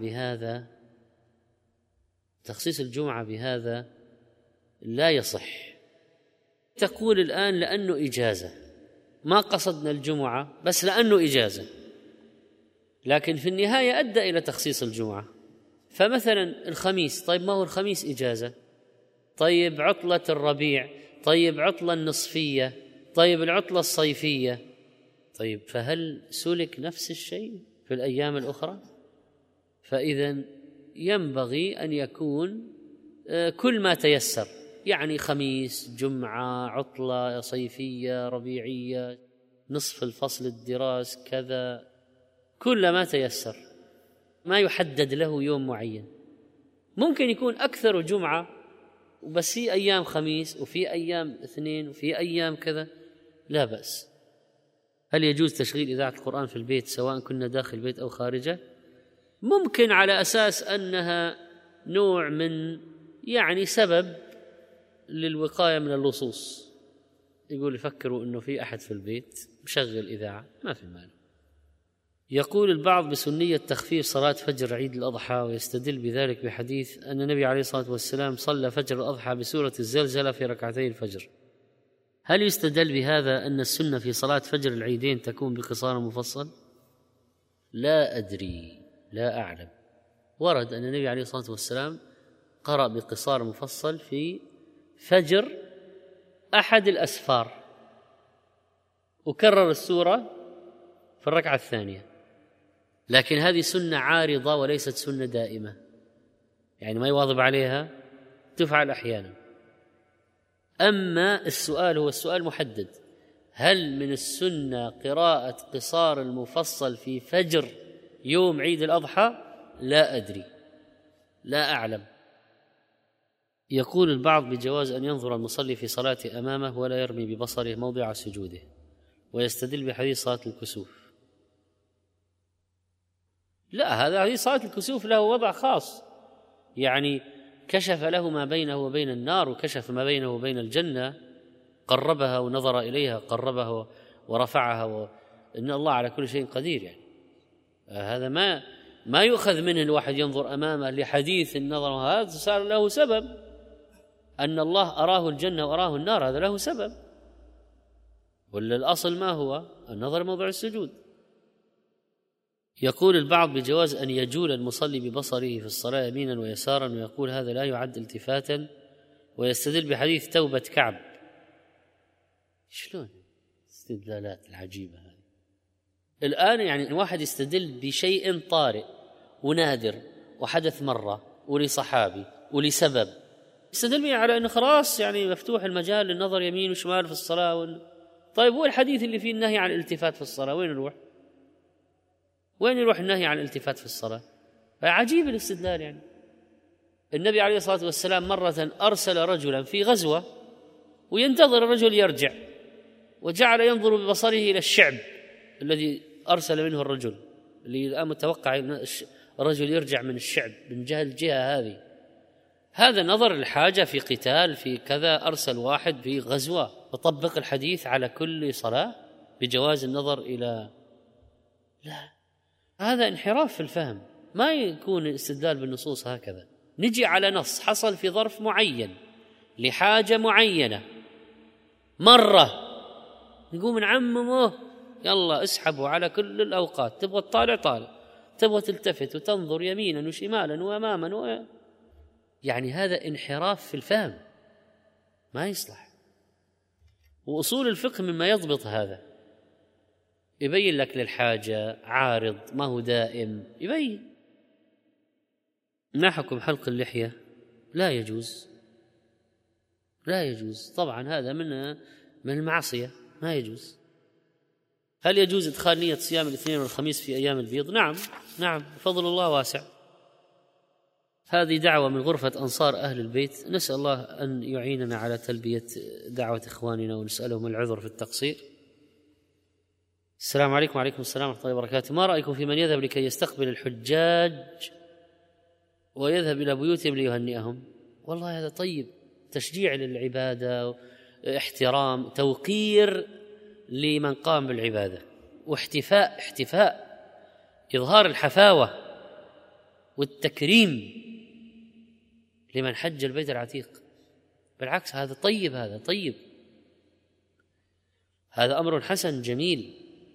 بهذا لا يصح. تقول الآن لأنه إجازة، ما قصدنا الجمعة بس لأنه إجازة، لكن في النهاية أدى إلى تخصيص الجمعة. فمثلا الخميس، طيب ما هو الخميس إجازة، طيب عطلة الربيع، طيب عطلة النصفية، طيب العطلة الصيفية، طيب فهل سلك نفس الشيء في الأيام الأخرى؟ فإذن ينبغي أن يكون كل ما تيسر، يعني خميس، جمعة، عطلة صيفية، ربيعية، نصف الفصل الدراسي، كذا، كل ما تيسر، ما يحدد له يوم معين. ممكن يكون أكثر جمعة وبس في أيام خميس وفي أيام اثنين وفي أيام كذا، لا بأس. هل يجوز تشغيل إذاعة القرآن في البيت سواء كنا داخل البيت أو خارجه؟ ممكن على أساس أنها نوع من يعني سبب للوقاية من اللصوص، يقول يفكروا أنه في أحد في البيت مشغل إذاعة، ما في مانع. يقول البعض بسنية تخفيف صلاة فجر عيد الأضحى، ويستدل بذلك بحديث أن النبي عليه الصلاة والسلام صلى فجر الأضحى بسورة الزلزلة في ركعتي الفجر. هل يستدل بهذا أن السنة في صلاة فجر العيدين تكون بقصار مفصل؟ لا أدري، لا أعلم. ورد أن النبي عليه الصلاة والسلام قرأ بقصار مفصل في فجر أحد الأسفار، وكرر السورة في الركعة الثانية، لكن هذه سنة عارضة وليست سنة دائمة، يعني ما يواظب عليها، تفعل أحيانا. أما السؤال هو السؤال محدد، هل من السنة قراءة قصار المفصل في فجر يوم عيد الأضحى؟ لا أدري، لا أعلم. يقول البعض بجواز أن ينظر المصلي في صلاته أمامه ولا يرمي ببصره موضع سجوده، ويستدل بحديث صلاة الكسوف. لا، هذا حديث صلاة الكسوف له وضع خاص، يعني كشف له ما بينه وبين النار، وكشف ما بينه وبين الجنة، قربها ونظر إليها، قربها ورفعها، إن الله على كل شيء قدير. يعني هذا ما يؤخذ منه الواحد ينظر أمامه لحديث النظر، هذا صار له سبب، أن الله أراه الجنة وأراه النار، هذا له سبب. ولا الأصل ما هو؟ النظر موضع السجود. يقول البعض بجواز أن يجول المصلي ببصره في الصلاة يمينا ويسارا، ويقول هذا لا يعد التفاتا، ويستدل بحديث توبة كعب. شلون استدلالات العجيبة هذه؟ الآن يعني الواحد يستدل بشيء طارئ ونادر وحدث مرة ولصحابي ولسبب، يستدل به على أنه خلاص يعني مفتوح المجال للنظر يمين وشمال في الصلاة. طيب هو الحديث اللي فيه النهي عن الالتفات في الصلاة وين نروح؟ وين يروح النهي عن الالتفات في الصلاة؟ عجيب الاستدلال. يعني النبي عليه الصلاة والسلام مرة أرسل رجلا في غزوة وينتظر الرجل يرجع، وجعل ينظر ببصره إلى الشعب الذي أرسل منه الرجل، اللي الآن متوقع الرجل يرجع من الشعب من الجهة هذه. هذا نظر الحاجة في قتال في كذا، أرسل واحد في غزوة، وطبق الحديث على كل صلاة بجواز النظر إلى، لا، هذا انحراف في الفهم. ما يكون الاستدلال بالنصوص هكذا. نجي على نص حصل في ظرف معين لحاجة معينة مرة، نقوم نعممه، يلا اسحبوا على كل الأوقات، تبغى تطالع طالع، تبغى تلتفت وتنظر يمينا وشمالا وأماما يعني هذا انحراف في الفهم، ما يصلح. وأصول الفقه مما يضبط هذا، يبين لك للحاجة عارض ما هو دائم، يبين. ما حكم حلق اللحية؟ لا يجوز، لا يجوز طبعا، هذا من المعصية، ما يجوز. هل يجوز إدخال نية صيام الاثنين والخميس في أيام البيض؟ نعم، فضل الله واسع. هذه دعوة من غرفة أنصار أهل البيت، نسأل الله أن يعيننا على تلبية دعوة إخواننا، ونسألهم العذر في التقصير. السلام عليكم. وعليكم السلام ورحمة الله وبركاته. ما رأيكم في من يذهب لكي يستقبل الحجاج ويذهب إلى بيوتهم ليهنئهم؟ والله هذا طيب، تشجيع للعبادة، احترام، توقير لمن قام بالعبادة، واحتفاء، إظهار الحفاوة والتكريم لمن حج البيت العتيق. بالعكس هذا طيب، هذا أمر حسن جميل،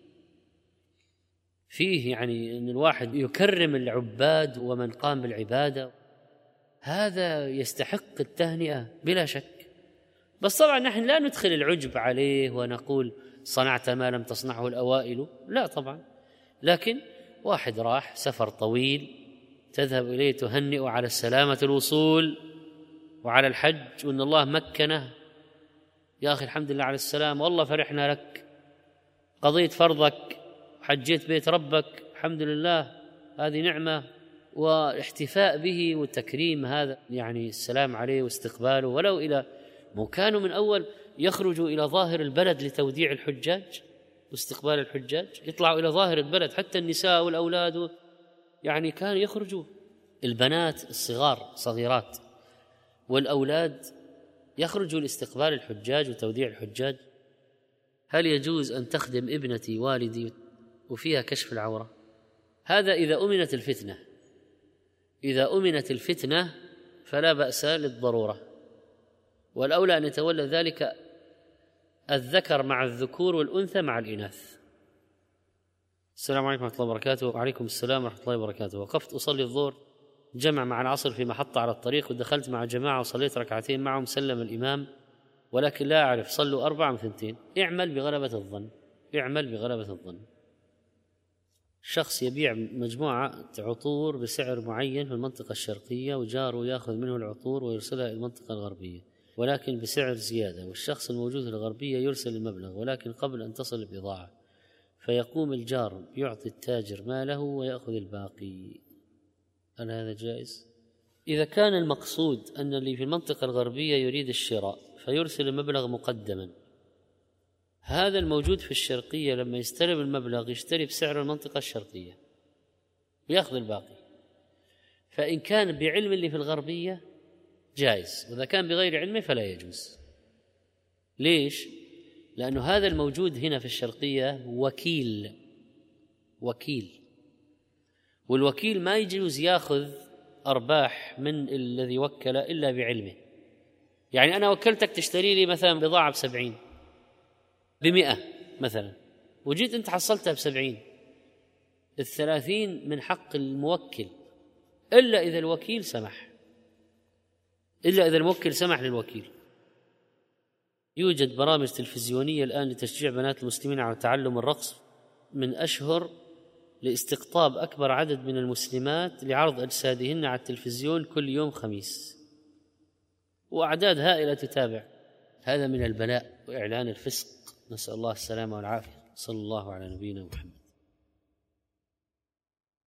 فيه يعني أن الواحد يكرم العباد ومن قام بالعبادة، هذا يستحق التهنئة بلا شك. بس طبعا نحن لا ندخل العجب عليه ونقول صنعت ما لم تصنعه الأوائل، لا طبعا، لكن واحد راح سفر طويل تذهب إليه تهنئ على السلامة الوصول وعلى الحج، وأن الله مكنه، يا أخي الحمد لله على السلام، والله فرحنا لك، قضيت فرضك، حجيت بيت ربك، الحمد لله، هذه نعمة، واحتفاء به وتكريم، هذا يعني السلام عليه واستقباله، ولو إلى كانوا من أول يخرجوا إلى ظاهر البلد لتوديع الحجاج واستقبال الحجاج، يطلعوا إلى ظاهر البلد، حتى النساء والأولاد يعني كانوا يخرجوا، البنات الصغار صغيرات والأولاد يخرجوا لاستقبال الحجاج وتوديع الحجاج. هل يجوز أن تخدم ابنتي والدي وفيها كشف العورة؟ هذا إذا أمنت الفتنة، إذا أمنت الفتنة فلا بأس للضرورة، والأولى أن يتولى ذلك الذكر مع الذكور والأنثى مع الإناث. السلام عليكم ورحمة الله وبركاته. وعليكم السلام ورحمة الله وبركاته. وقفت أصلي الظهر جمع مع العصر في محطة على الطريق، ودخلت مع جماعة وصليت ركعتين معهم، سلم الإمام، ولكن لا أعرف صلوا 4 أم 2. اعمل بغلبة الظن. شخص يبيع مجموعة عطور بسعر معين في المنطقة الشرقية، وجاره يأخذ منه العطور ويرسلها إلى المنطقة الغربية، ولكن بسعر زيادة، والشخص الموجود في الغربية يرسل المبلغ ولكن قبل أن تصل البضاعة، فيقوم الجار يعطي التاجر ماله ويأخذ الباقي. هل هذا جائز؟ إذا كان المقصود أن اللي في المنطقة الغربية يريد الشراء فيرسل المبلغ مقدما، هذا الموجود في الشرقية لما يستلم المبلغ يشتري بسعر المنطقة الشرقية ويأخذ الباقي. فإن كان بعلم اللي في الغربية جائز، وإذا كان بغير علمه فلا يجوز. ليش؟ لأنه هذا الموجود هنا في الشرقية وكيل، والوكيل ما يجوز يأخذ أرباح من الذي وكل إلا بعلمه. يعني أنا وكلتك تشتري لي مثلا بضاعة ب70 ب100 مثلا، وجيت أنت حصلتها ب70، 30 من حق الموكل، إلا إذا الوكيل سمح، إلا إذا الموكل سمح للوكيل. يوجد برامج تلفزيونية الآن لتشجيع بنات المسلمين على تعلم الرقص من أشهر لاستقطاب أكبر عدد من المسلمات لعرض أجسادهن على التلفزيون كل يوم خميس، وأعداد هائلة تتابع. هذا من البلاء وإعلان الفسق، نسأل الله السلامة والعافية. صلى الله على نبينا محمد.